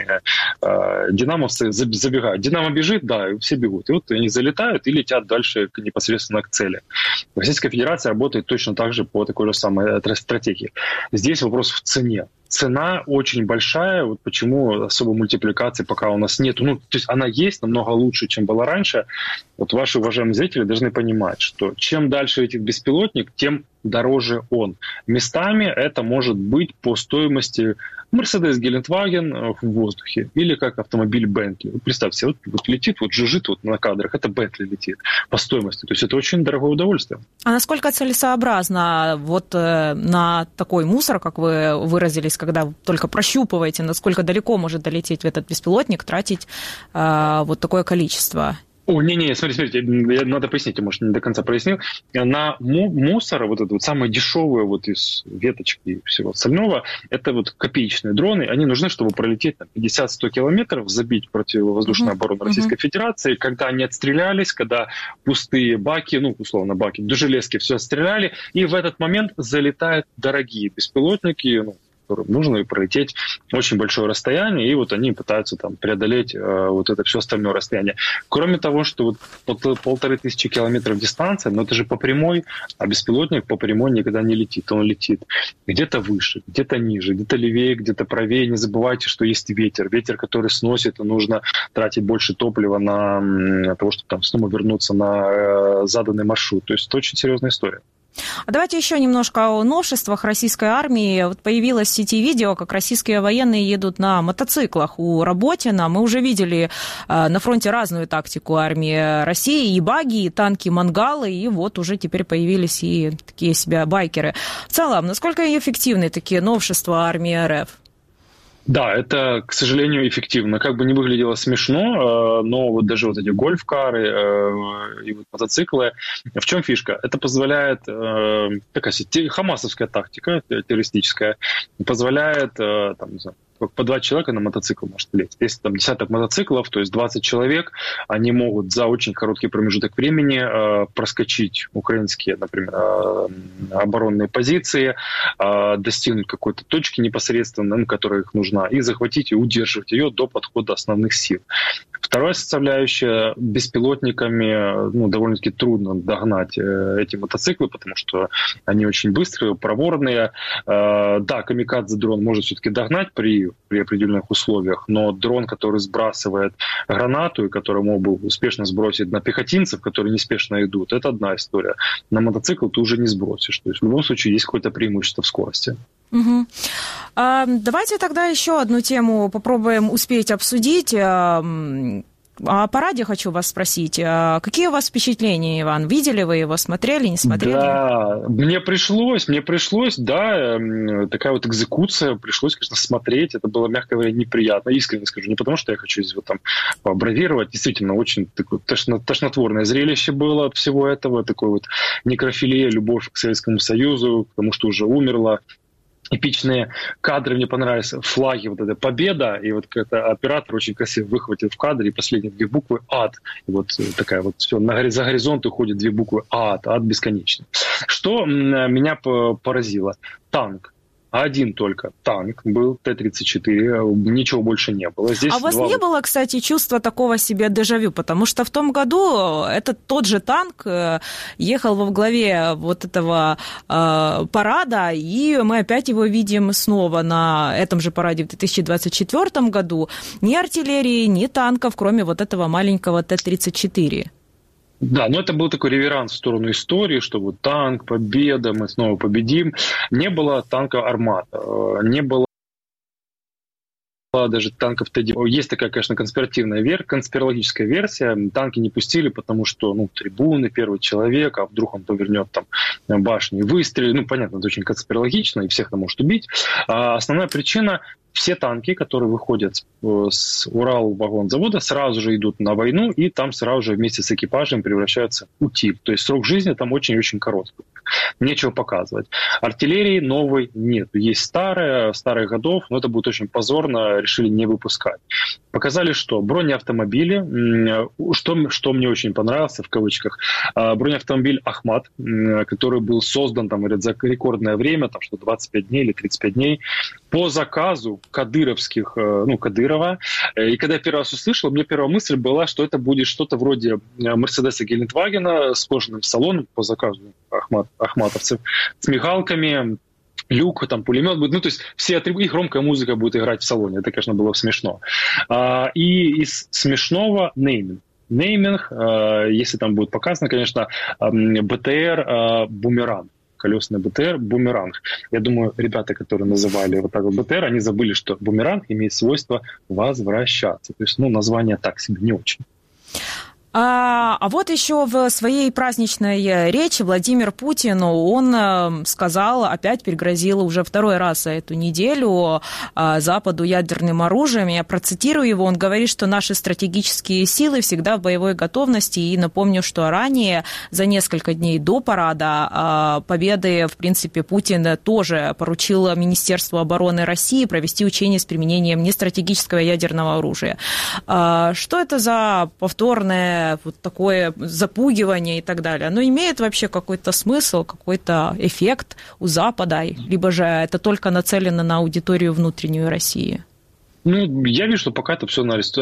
динамовцы забегают. Динамо бежит, да, и все бегут. И вот они залетают и летят дальше непосредственно к цели. Российская Федерация работает точно так же по такой же самой стратегии. Здесь вопрос в цене. Цена очень большая, вот почему особой мультипликации пока у нас нет. То есть она есть намного лучше, чем была раньше. Вот ваши уважаемые зрители должны понимать, что чем дальше этих беспилотник, тем дороже он. Местами это может быть по стоимости Мерседес Гелендваген в воздухе или как автомобиль Бентли. Представьте, вот летит, вот жужжит вот на кадрах, это Бентли летит по стоимости. То есть это очень дорогое удовольствие. А насколько целесообразно вот на такой мусор, как вы выразились, когда вы только прощупываете, насколько далеко может долететь этот беспилотник, тратить вот такое количество? Смотрите, надо пояснить, я, может, не до конца прояснил. На мусор, вот это вот самое дешевое вот из веточек и всего остального, это вот копеечные дроны, они нужны, чтобы пролететь 50-100 километров, забить противовоздушную оборону Российской Федерации, когда они отстрелялись, когда пустые баки, условно баки, до железки все отстреляли, и в этот момент залетают дорогие беспилотники, которым нужно пролететь очень большое расстояние, и вот они пытаются там преодолеть вот это все остальное расстояние. Кроме того, что вот 1500 километров дистанция, но это же по прямой, а беспилотник по прямой никогда не летит. Он летит где-то выше, где-то ниже, где-то левее, где-то правее. Не забывайте, что есть ветер. Ветер, который сносит, и нужно тратить больше топлива на того, чтобы там снова вернуться на заданный маршрут. То есть это очень серьезная история. А давайте еще немножко о новшествах российской армии. Вот появилось в сети видео, как российские военные едут на мотоциклах у Работина. Мы уже видели на фронте разную тактику армии России, и баги, и танки, мангалы, и вот уже теперь появились и такие себя байкеры. В целом, насколько эффективны такие новшества армии РФ? Да, это, к сожалению, эффективно. Как бы не выглядело смешно, но вот даже вот эти гольф-кары и вот мотоциклы, в чем фишка? Это позволяет, такая хамасовская тактика террористическая, позволяет, там, не знаю, по 2 человека на мотоцикл может лезть. Если там десяток мотоциклов, то есть 20 человек, они могут за очень короткий промежуток времени проскочить украинские, например, оборонные позиции, достигнуть какой-то точки непосредственно, которая их нужна, и захватить и удерживать ее до подхода основных сил. Вторая составляющая, беспилотниками довольно-таки трудно догнать эти мотоциклы, потому что они очень быстрые, проворные. Да, камикадзе-дрон может все-таки догнать при определенных условиях, но дрон, который сбрасывает гранату и который мог бы успешно сбросить на пехотинцев, которые неспешно идут, это одна история. На мотоцикл ты уже не сбросишь. То есть в любом случае есть какое-то преимущество в скорости. Угу. Давайте тогда еще одну тему попробуем успеть обсудить. О параде хочу вас спросить. Какие у вас впечатления, Иван? Видели вы его? Смотрели, не смотрели? Да, мне пришлось, да, такая вот экзекуция, пришлось, конечно, смотреть. Это было, мягко говоря, неприятно. Искренне скажу, не потому что я хочу здесь вот там побравировать. Действительно, очень такое тошнотворное зрелище было от всего этого. Такой вот некрофилия, любовь к Советскому Союзу, к тому, что уже умерло. эпичные кадры мне понравились, флаги, вот эта победа, и вот как-то оператор очень красиво выхватил в кадре, и последние 2 буквы «ад». И вот такая вот все, за горизонт уходит 2 буквы «ад», «ад» бесконечный. Что меня поразило? Танк. Один только танк был, Т-34, ничего больше не было. Здесь у вас не было, кстати, чувства такого себе дежавю? Потому что в том году этот тот же танк ехал во главе вот этого парада, и мы опять его видим снова на этом же параде в 2024 году. Ни артиллерии, ни танков, кроме вот этого маленького Т-34. Да, но это был такой реверанс в сторону истории, что вот танк, победа, мы снова победим. Не было танка «Армата», не было даже танков Т-90. Есть такая, конечно, конспирологическая версия. Танки не пустили, потому что, трибуны, первый человек, а вдруг он повернет там башню и выстрелит. Понятно, это очень конспирологично, и всех там может убить. А основная причина — все танки, которые выходят с Уралвагонзавода, сразу же идут на войну, и там сразу же вместе с экипажем превращаются в утиль. То есть срок жизни там очень-очень короткий. Нечего показывать. Артиллерии новой нет. Есть старых годов, но это будет очень позорно, решили не выпускать. Показали, что бронеавтомобили, что мне очень понравилось, в кавычках, бронеавтомобиль «Ахмат», который был создан за рекордное время, что 25 дней или 35 дней, по заказу Кадырова. И когда я первый раз услышал, мне первая мысль была, что это будет что-то вроде Мерседеса Гелендвагена с кожаным салоном по заказу ахматовцев, с мигалками, люк, там пулемет будет, то есть все атрибуты, и громкая музыка будет играть в салоне. Это, конечно, было смешно. И из смешного нейминг, если там будет показано, конечно, БТР «Бумеранг». Колесный БТР «Бумеранг». Я думаю, ребята, которые называли вот так вот БТР, они забыли, что бумеранг имеет свойство возвращаться. То есть, название так себе не очень. А вот еще в своей праздничной речи Владимир Путин, он сказал, опять пригрозил уже второй раз за эту неделю Западу ядерным оружием. Я процитирую его, он говорит, что наши стратегические силы всегда в боевой готовности. И напомню, что ранее, за несколько дней до парада Победы, в принципе, Путин тоже поручил Министерству обороны России провести учения с применением нестратегического ядерного оружия. Что это за повторное вот такое запугивание и так далее? Оно имеет вообще какой-то смысл, какой-то эффект у Запада? Либо же это только нацелено на аудиторию внутреннюю России? Я вижу, что пока это все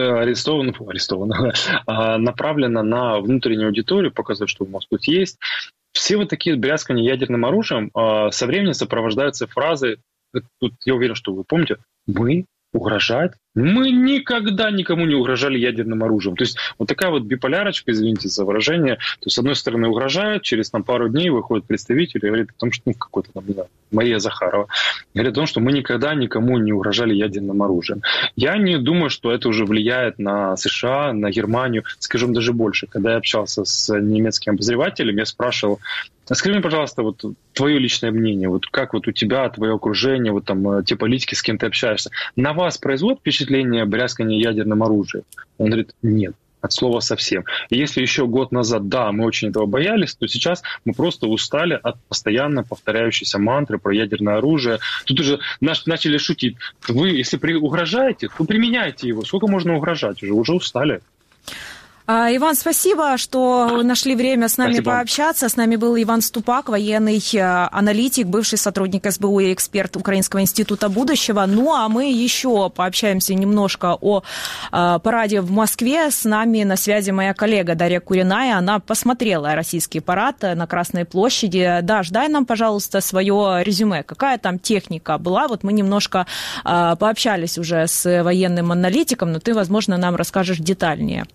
направлено на внутреннюю аудиторию, показывать, что у нас тут есть. Все вот такие бряцкания ядерным оружием со временем сопровождаются фразой, тут я уверен, что вы помните, мы угрожать. Мы никогда никому не угрожали ядерным оружием. То есть вот такая вот биполярочка, извините за выражение. То есть, с одной стороны, угрожают, через пару дней выходит представитель и говорит о том, что какой-то Мария Захарова говорит о том, что мы никогда никому не угрожали ядерным оружием. Я не думаю, что это уже влияет на США, на Германию. Скажем даже больше. Когда я общался с немецким обозревателем, я спрашивал: скажи мне, пожалуйста, вот твое личное мнение, вот как вот у тебя, твое окружение, вот там те политики, с кем ты общаешься, на вас производит впечатление бряцкания ядерным оружием? Он говорит: нет, от слова совсем. И если еще год назад, да, мы очень этого боялись, то сейчас мы просто устали от постоянно повторяющейся мантры про ядерное оружие. Тут уже начали шутить. Вы, если угрожаете, то применяйте его. Сколько можно угрожать? Уже устали. Иван, спасибо, что нашли время с нами пообщаться. С нами был Иван Ступак, военный аналитик, бывший сотрудник СБУ и эксперт Украинского института будущего. Ну, а мы еще пообщаемся немножко о параде в Москве. С нами на связи моя коллега Дарья Куриная. Она посмотрела российский парад на Красной площади. Даш, дай нам, пожалуйста, свое резюме. Какая там техника была? Вот мы немножко пообщались уже с военным аналитиком, но ты, возможно, нам расскажешь детальнее.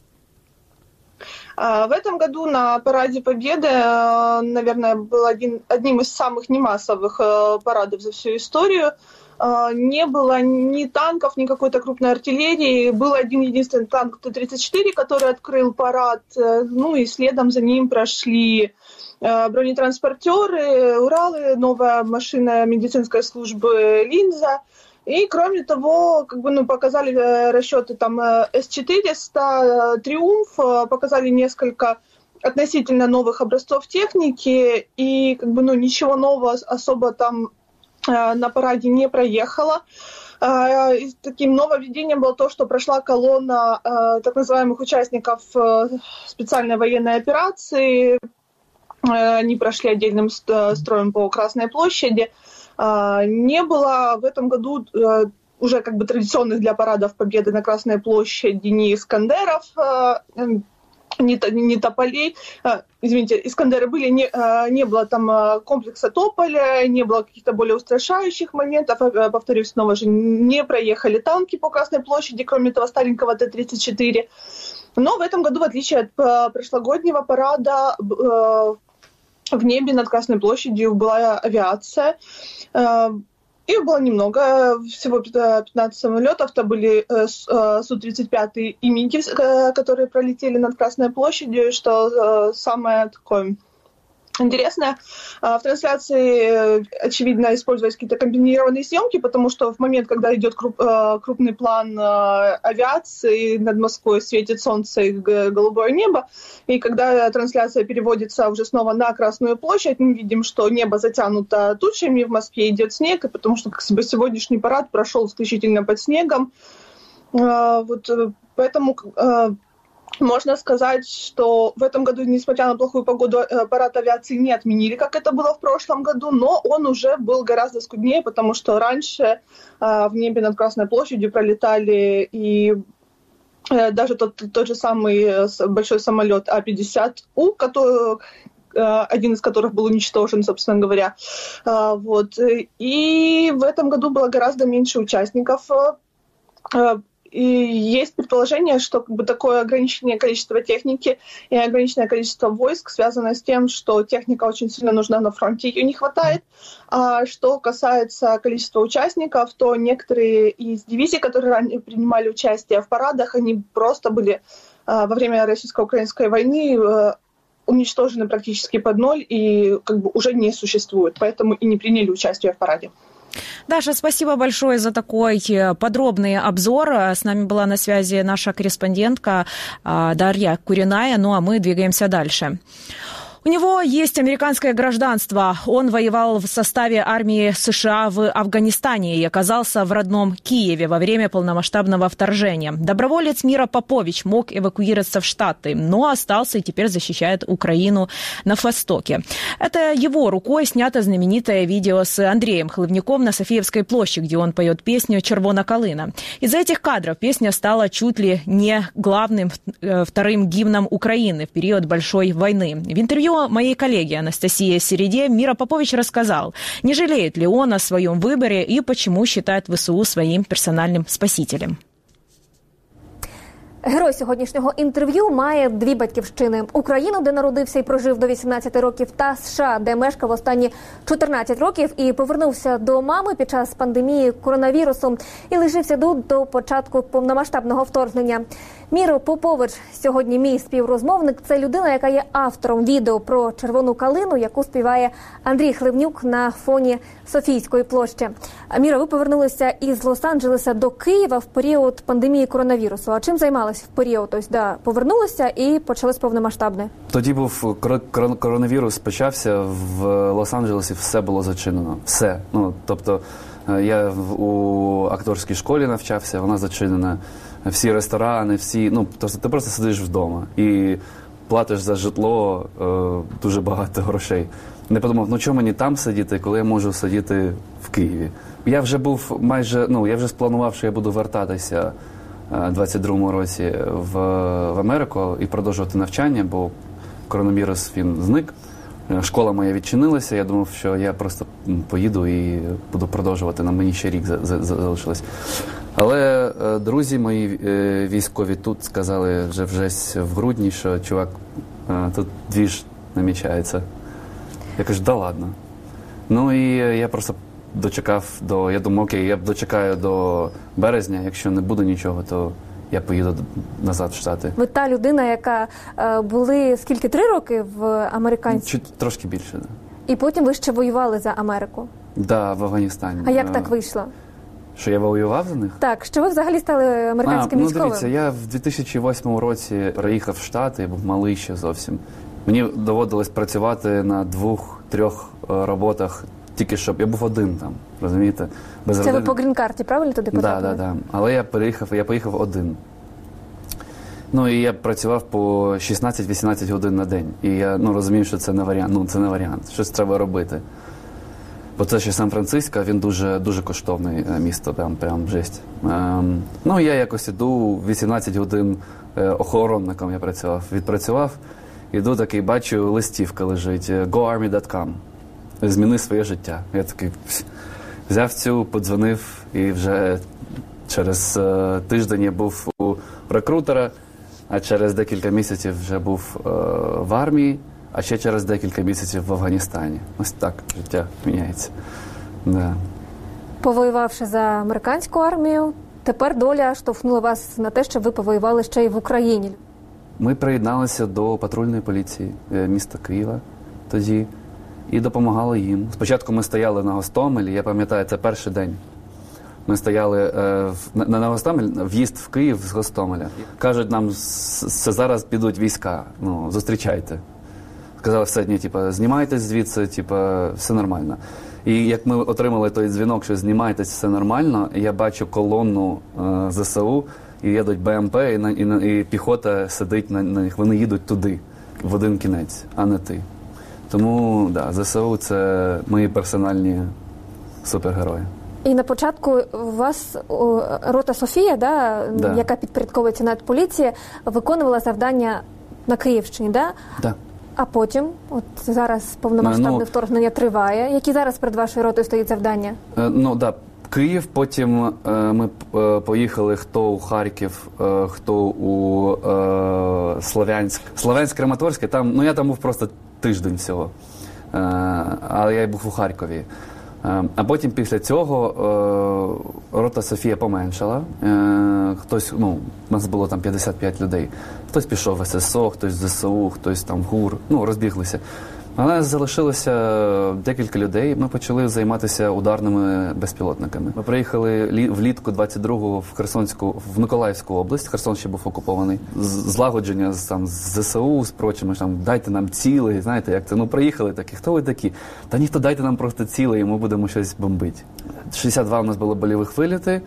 В этом году на Параде Победы, наверное, был одним из самых немассовых парадов за всю историю. Не было ни танков, ни какой-то крупной артиллерии. Был один-единственный танк Т-34, который открыл парад. Ну и следом за ним прошли бронетранспортеры, Уралы, новая машина медицинской службы «Линза». И, кроме того, показали расчеты С-400, «Триумф», показали несколько относительно новых образцов техники, и ничего нового особо там на параде не проехала. И таким нововведением было то, что прошла колонна так называемых участников специальной военной операции. Они прошли отдельным строем по Красной площади. Не было в этом году уже как бы традиционных для парадов Победы на Красной площади ни Искандеров, ни тополей. Извините, Искандеры были, не было там комплекса тополя, не было каких-то более устрашающих моментов. Повторюсь, снова же не проехали танки по Красной площади, кроме того старенького Т-34. Но в этом году, в отличие от прошлогоднего парада, в небе над Красной площадью была авиация. Их было немного, всего 15 самолетов. Это были Су-35 и Миги, которые пролетели над Красной площадью, что самое такое интересное. В трансляции, очевидно, использовались какие-то комбинированные съемки, потому что в момент, когда идет крупный план авиации, над Москвой светит солнце и голубое небо, и когда трансляция переводится уже снова на Красную площадь, мы видим, что небо затянуто тучами, в Москве идет снег, и потому что сегодняшний парад прошел исключительно под снегом. Поэтому можно сказать, что в этом году, несмотря на плохую погоду, парад авиации не отменили, как это было в прошлом году, но он уже был гораздо скуднее, потому что раньше в небе над Красной площадью пролетали и даже тот же самый большой самолет А-50У, один из которых был уничтожен, собственно говоря. И в этом году было гораздо меньше участников. И есть предположение, что такое ограниченное количество техники и ограниченное количество войск связано с тем, что техника очень сильно нужна на фронте, ее не хватает. А что касается количества участников, то некоторые из дивизий, которые ранее принимали участие в парадах, они просто были во время российско-украинской войны уничтожены практически под ноль и уже не существуют, поэтому и не приняли участие в параде. Даша, спасибо большое за такой подробный обзор. С нами была на связи наша корреспондентка Дарья Куриная. Ну а мы двигаемся дальше. У него есть американское гражданство. Он воевал в составе армии США в Афганистане и оказался в родном Киеве во время полномасштабного вторжения. Доброволец Мира Попович мог эвакуироваться в Штаты, но остался и теперь защищает Украину на Востоке. Это его рукой снято знаменитое видео с Андреем Хлывнюком на Софиевской площади, где он поет песню «Червона калина». Из-за этих кадров песня стала чуть ли не главным вторым гимном Украины в период Большой войны. В интервью моей коллеги Анастасии Середе Мира Попович рассказал, не жалеет ли он о своем выборе и почему считает ВСУ своим персональным спасителем. Герой сьогоднішнього інтерв'ю має дві батьківщини – Україну, де народився і прожив до 18 років, та США, де мешкав останні 14 років і повернувся до мами під час пандемії коронавірусу і лишився тут до початку повномасштабного вторгнення. Міро Попович сьогодні мій співрозмовник. Це людина, яка є автором відео про червону калину, яку співає Андрій Хливнюк на фоні Софійської площі. Міро, ви повернулися із Лос-Анджелеса до Києва в період пандемії коронавірусу. А чим займалися в період? Тобто, повернулися і почалось повномасштабне. Тоді був коронавірус, почався в Лос-Анджелесі, все було зачинено. Все. Тобто, я у акторській школі навчався, вона зачинена. Всі ресторани, тобто ти просто сидиш вдома і платиш за житло дуже багато грошей. Не подумав, чому мені там сидіти, коли я можу сидіти в Києві. Я вже був я вже спланував, що я буду вертатися у 22-му році в Америку і продовжувати навчання, бо коронавірус, він зник. Школа моя відчинилася, я думав, що я просто поїду і буду продовжувати, на мені ще рік залишилось. Але друзі мої військові тут сказали вже в грудні, що, чувак, тут двіж намічається. Я кажу, да ладно. І я просто я думаю, окей, я дочекаю до березня, якщо не буде нічого, то я поїду назад в Штати. Ви та людина, яка були, 3 роки в американській? Трошки більше, так. І потім ви ще воювали за Америку? Так, в Афганістані. А як так вийшло? Що я воював за них? Так, що ви взагалі стали американським військовим? Дивіться, я в 2008 році приїхав в Штати, я був малий ще зовсім. Мені доводилось працювати на 2-3 роботах тільки щоб я був один там, розумієте? Без Це родини. ви по грін-карті, правильно туди потрапили? Так. Але я поїхав один. Ну, і я працював по 16-18 годин на день. І я розумів, що це не варіант. Це не варіант. Щось треба робити. Бо це ще Сан-Франциско, він дуже, дуже коштовне місто, прям жесть. Ну, я якось іду, 18 годин охоронником я відпрацював. Іду такий, бачу, листівка лежить, goarmy.com. Зміни своє життя. Я такий взяв цю, подзвонив, і вже через тиждень я був у рекрутера, а через декілька місяців вже був в армії, а ще через декілька місяців в Афганістані. Ось так життя міняється. Да. Повоювавши за американську армію, тепер доля штовхнула вас на те, щоб ви повоювали ще й в Україні. Ми приєдналися до патрульної поліції міста Києва тоді і допомагали їм. Спочатку ми стояли на Гостомелі, я пам'ятаю, це перший день. Ми стояли на Гостомель, в'їзд в Київ з Гостомеля. Кажуть нам, що зараз підуть війська, зустрічайте. Сказали, все, знімайтесь звідси, все нормально. І як ми отримали той дзвінок, що знімайтесь, все нормально, я бачу колонну ЗСУ, і їдуть БМП, і піхота сидить на них. Вони їдуть туди, в один кінець, а не ти. Тому, ЗСУ – це мої персональні супергерої. І на початку у вас рота Софія, яка підпорядковується Нацполіції, виконувала завдання на Київщині, так? Так. А потім, от зараз повномасштабне вторгнення триває. Які зараз перед вашою ротою стоїть завдання? Київ, потім ми поїхали хто у Харків, хто у Слов'янськ. Слов'янськ-Краматорське, я там був просто тиждень всього, але я був у Харкові. А потім після цього рота Софія поменшала. Хтось, у нас було там 55 людей. Хтось пішов в ССО, хтось в ЗСУ, хтось там в ГУР, розбіглися. Але залишилося декілька людей, ми почали займатися ударними безпілотниками. Ми приїхали влітку 22-го в Миколаївську область, Херсон ще був окупований. Злагодження з ЗСУ, з прочими, дайте нам цілий, знаєте, як це, приїхали такі, хто ви такі? Та ніхто, дайте нам просто цілий, і ми будемо щось бомбити. 62 у нас було бойових виліти,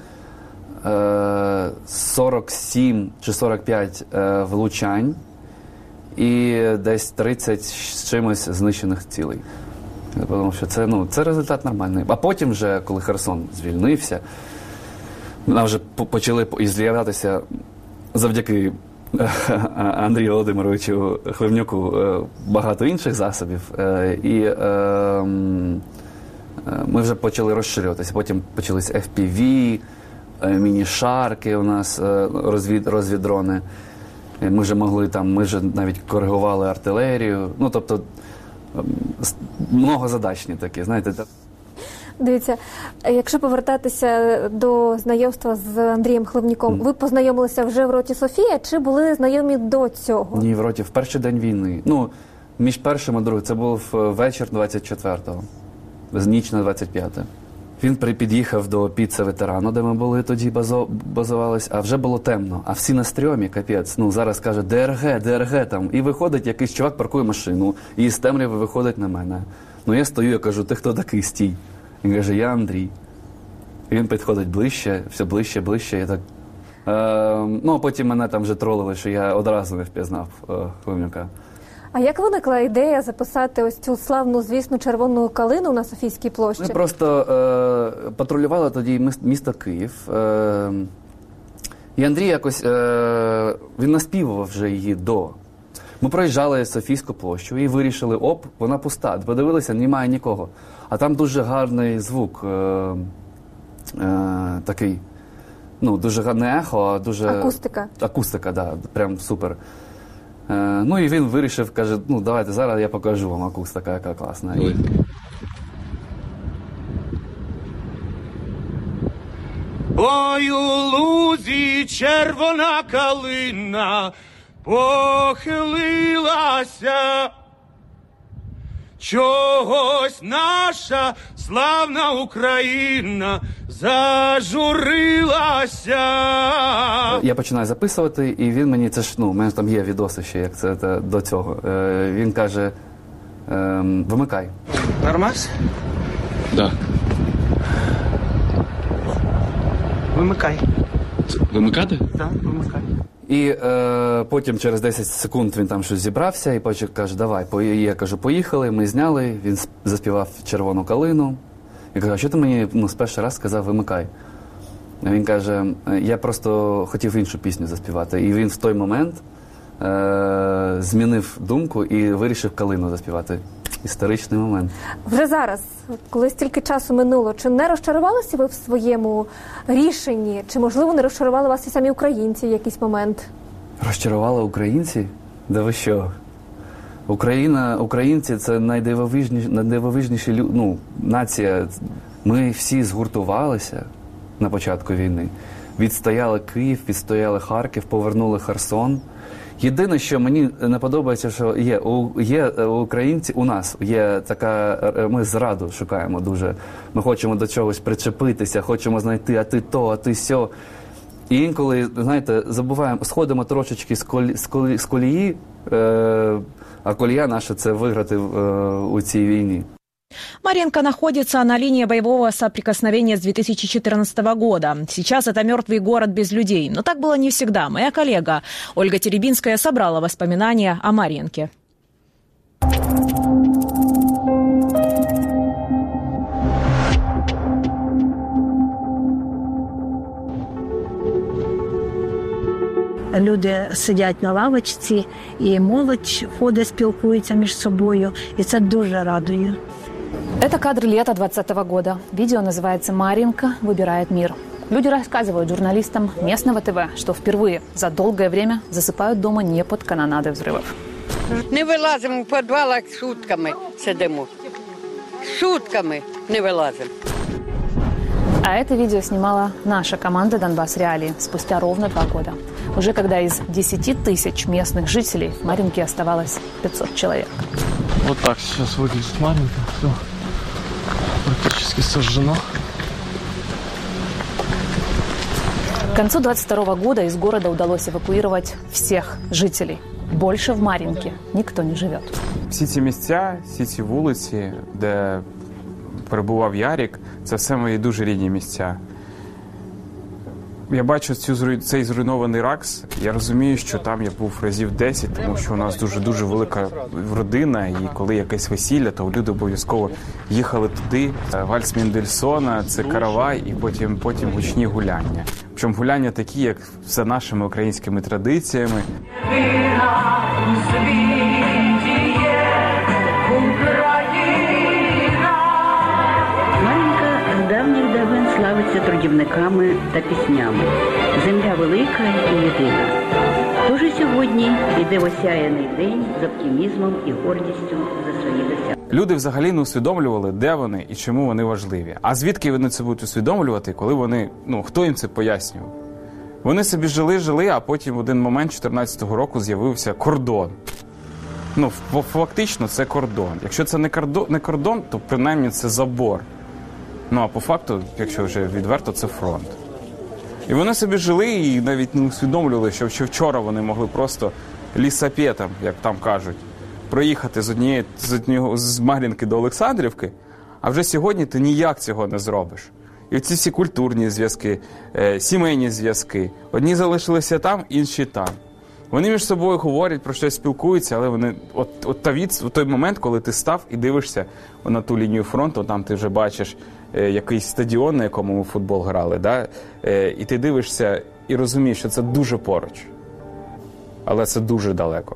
47 чи 45 влучань. І десь 30 з чимось знищених цілей. Я подумав, що це результат нормальний. А потім вже, коли Херсон звільнився, нам вже почали з'являтися завдяки Андрію Володимировичу Хливнюку багато інших засобів. І ми вже почали розширюватися. Потім почались FPV, міні-шарки у нас, розвіддрони. Ми вже могли ми вже навіть коригували артилерію. Тобто, многозадачні такі, знаєте. Дивіться, якщо повертатися до знайомства з Андрієм Хливнюком, ви познайомилися вже в роті Софія, чи були знайомі до цього? Ні, в роті, в перший день війни. Між першим і другим, це був вечір 24-го, з ніч на 25-те. Він під'їхав до піци ветерану, де ми були тоді, базувались, а вже було темно. А всі на стрьомі, капець. Зараз каже, ДРГ там. І виходить, якийсь чувак паркує машину, і з темряви виходить на мене. Я стою, я кажу, ти хто такий, стій? Він каже, я Андрій. І він підходить ближче, все ближче, і так. А потім мене там вже тролили, що я одразу не впізнав Хливнюка. А як виникла ідея записати ось цю славну, звісну, червону калину на Софійській площі? Ми просто патрулювали тоді місто Київ. І Андрій якось, він наспівував вже її до. Ми проїжджали Софійську площу і вирішили, вона пуста. Подивилися, немає нікого. А там дуже гарний звук, такий, дуже гарне ехо, а дуже... Акустика. Акустика, так, прям супер. І він вирішив, каже, давайте зараз я покажу вам акустика, яка класна. Ой, у лузі червона калина похилилася, чогось наша славна Україна зажурилася. Я починаю записувати, і він мені, це ж, у мене там є відоси ще, як це до цього. Він каже, вимикай. Нормас? Да. Вимикай. Вимикати? Так, вимикай. І потім через 10 секунд він там щось зібрався і потім каже, давай. Я кажу, поїхали, ми зняли, він заспівав «Червону калину». Я кажу, а що ти мені з перший раз сказав «вимикай»? Він каже, я просто хотів іншу пісню заспівати. І він в той момент змінив думку і вирішив «Калину» заспівати. Історичний момент. Вже зараз, коли стільки часу минуло, чи не розчарувалися ви в своєму рішенні? Чи, можливо, не розчарували вас і самі українці в якийсь момент? Розчарували українці? Да ви що? Українці – це найдивовижніші нація. Ми всі згуртувалися на початку війни. Відстояли Київ, відстояли Харків, повернули Херсон. Єдине, що мені не подобається, що є українці, у нас є така, ми зраду шукаємо дуже. Ми хочемо до чогось причепитися, хочемо знайти, а ти то, а ти сьо. І інколи, знаєте, забуваємо, сходимо трошечки з колії, а колія наша – це виграти у цій війні. Марьинка находится на линии боевого соприкосновения с 2014 года. Сейчас это мертвый город без людей. Но так было не всегда. Моя коллега Ольга Теребинская собрала воспоминания о Марьинке. Люди сидять на лавочці, і молодь ходить, спілкується між собою, і це дуже радує. Это кадры лета 2020 года. Видео называется «Марьинка выбирает мир». Люди рассказывают журналистам местного ТВ, что впервые за долгое время засыпают дома не под канонады взрывов. Не вилазимо в підвалах, сутками сидимо. Сутками не вилазимо. А это видео снимала наша команда «Донбасс Реалии» спустя ровно 2 года. Уже когда из 10 тысяч местных жителей в Марьинке оставалось 500 человек. Вот так сейчас выглядит Марьинка. Все практически сожжено. К концу 2022 года из города удалось эвакуировать всех жителей. Больше в Марьинке никто не живет. Всі ці місця, всі ці вулиці, де перебував Ярік, це все мої дуже рідні місця. Я бачу цей зруйнований РАКС, я розумію, що там я був разів 10, тому що у нас дуже велика родина, і коли якесь весілля, то люди обов'язково їхали туди. Вальс Мендельсона, це каравай, і потім гучні гуляння. Причому гуляння такі, як за нашими українськими традиціями. Давніх давен славиться трудівниками та піснями. Земля велика і єдина. Тож і сьогодні йде осяяний день з оптимізмом і гордістю за свої досягнення. Люди взагалі не усвідомлювали, де вони і чому вони важливі. А звідки вони це будуть усвідомлювати, коли вони, хто їм це пояснював? Вони собі жили, а потім в один момент 2014 року з'явився кордон. Фактично це кордон. Якщо це не кордон, то принаймні це забор. А по факту, якщо вже відверто, це фронт. І вони собі жили і навіть не усвідомлювали, що вчора вони могли просто лісапетом, як там кажуть, проїхати з Мар'їнки до Олександрівки, а вже сьогодні ти ніяк цього не зробиш. І ці всі культурні зв'язки, сімейні зв'язки, одні залишилися там, інші там. Вони між собою говорять, про щось спілкуються, але вони в той момент, коли ти став і дивишся на ту лінію фронту, там ти вже бачиш якийсь стадіон, на якому ми в футбол грали, да? І ти дивишся і розумієш, що це дуже поруч, але це дуже далеко.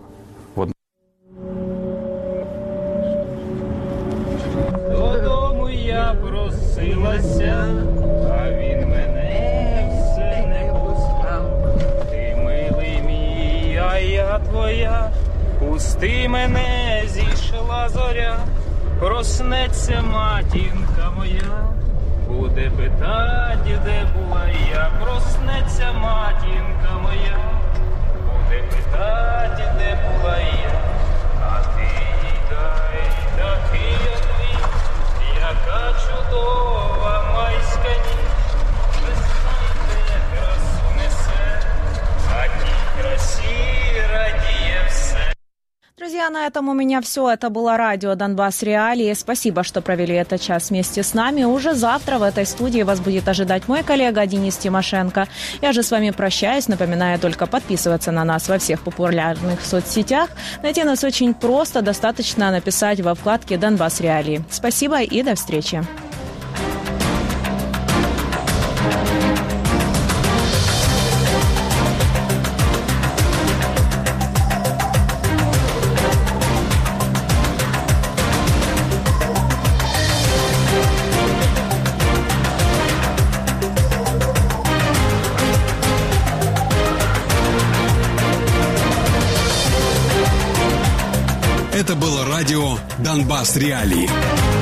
Додому я просилася, а він мене все не пускав. Ти милий мій, а я твоя, пусти мене, зійшла зоря. Проснеться матінка моя, буде питать, де була я. Проснеться матінка моя, буде питать, де була я. А ти їй дай такий отвіт, яка чудова майська ніч. Весна йде, красу несе, а тій красі радіє все. Друзья, на этом у меня все. Это было радио «Донбасс Реалии». Спасибо, что провели этот час вместе с нами. Уже завтра в этой студии вас будет ожидать мой коллега Денис Тимошенко. Я же с вами прощаюсь. Напоминаю только подписываться на нас во всех популярных соцсетях. Найти нас очень просто. Достаточно написать во вкладке «Донбасс Реалии». Спасибо и до встречи. Это было радио «Донбасс Реалии».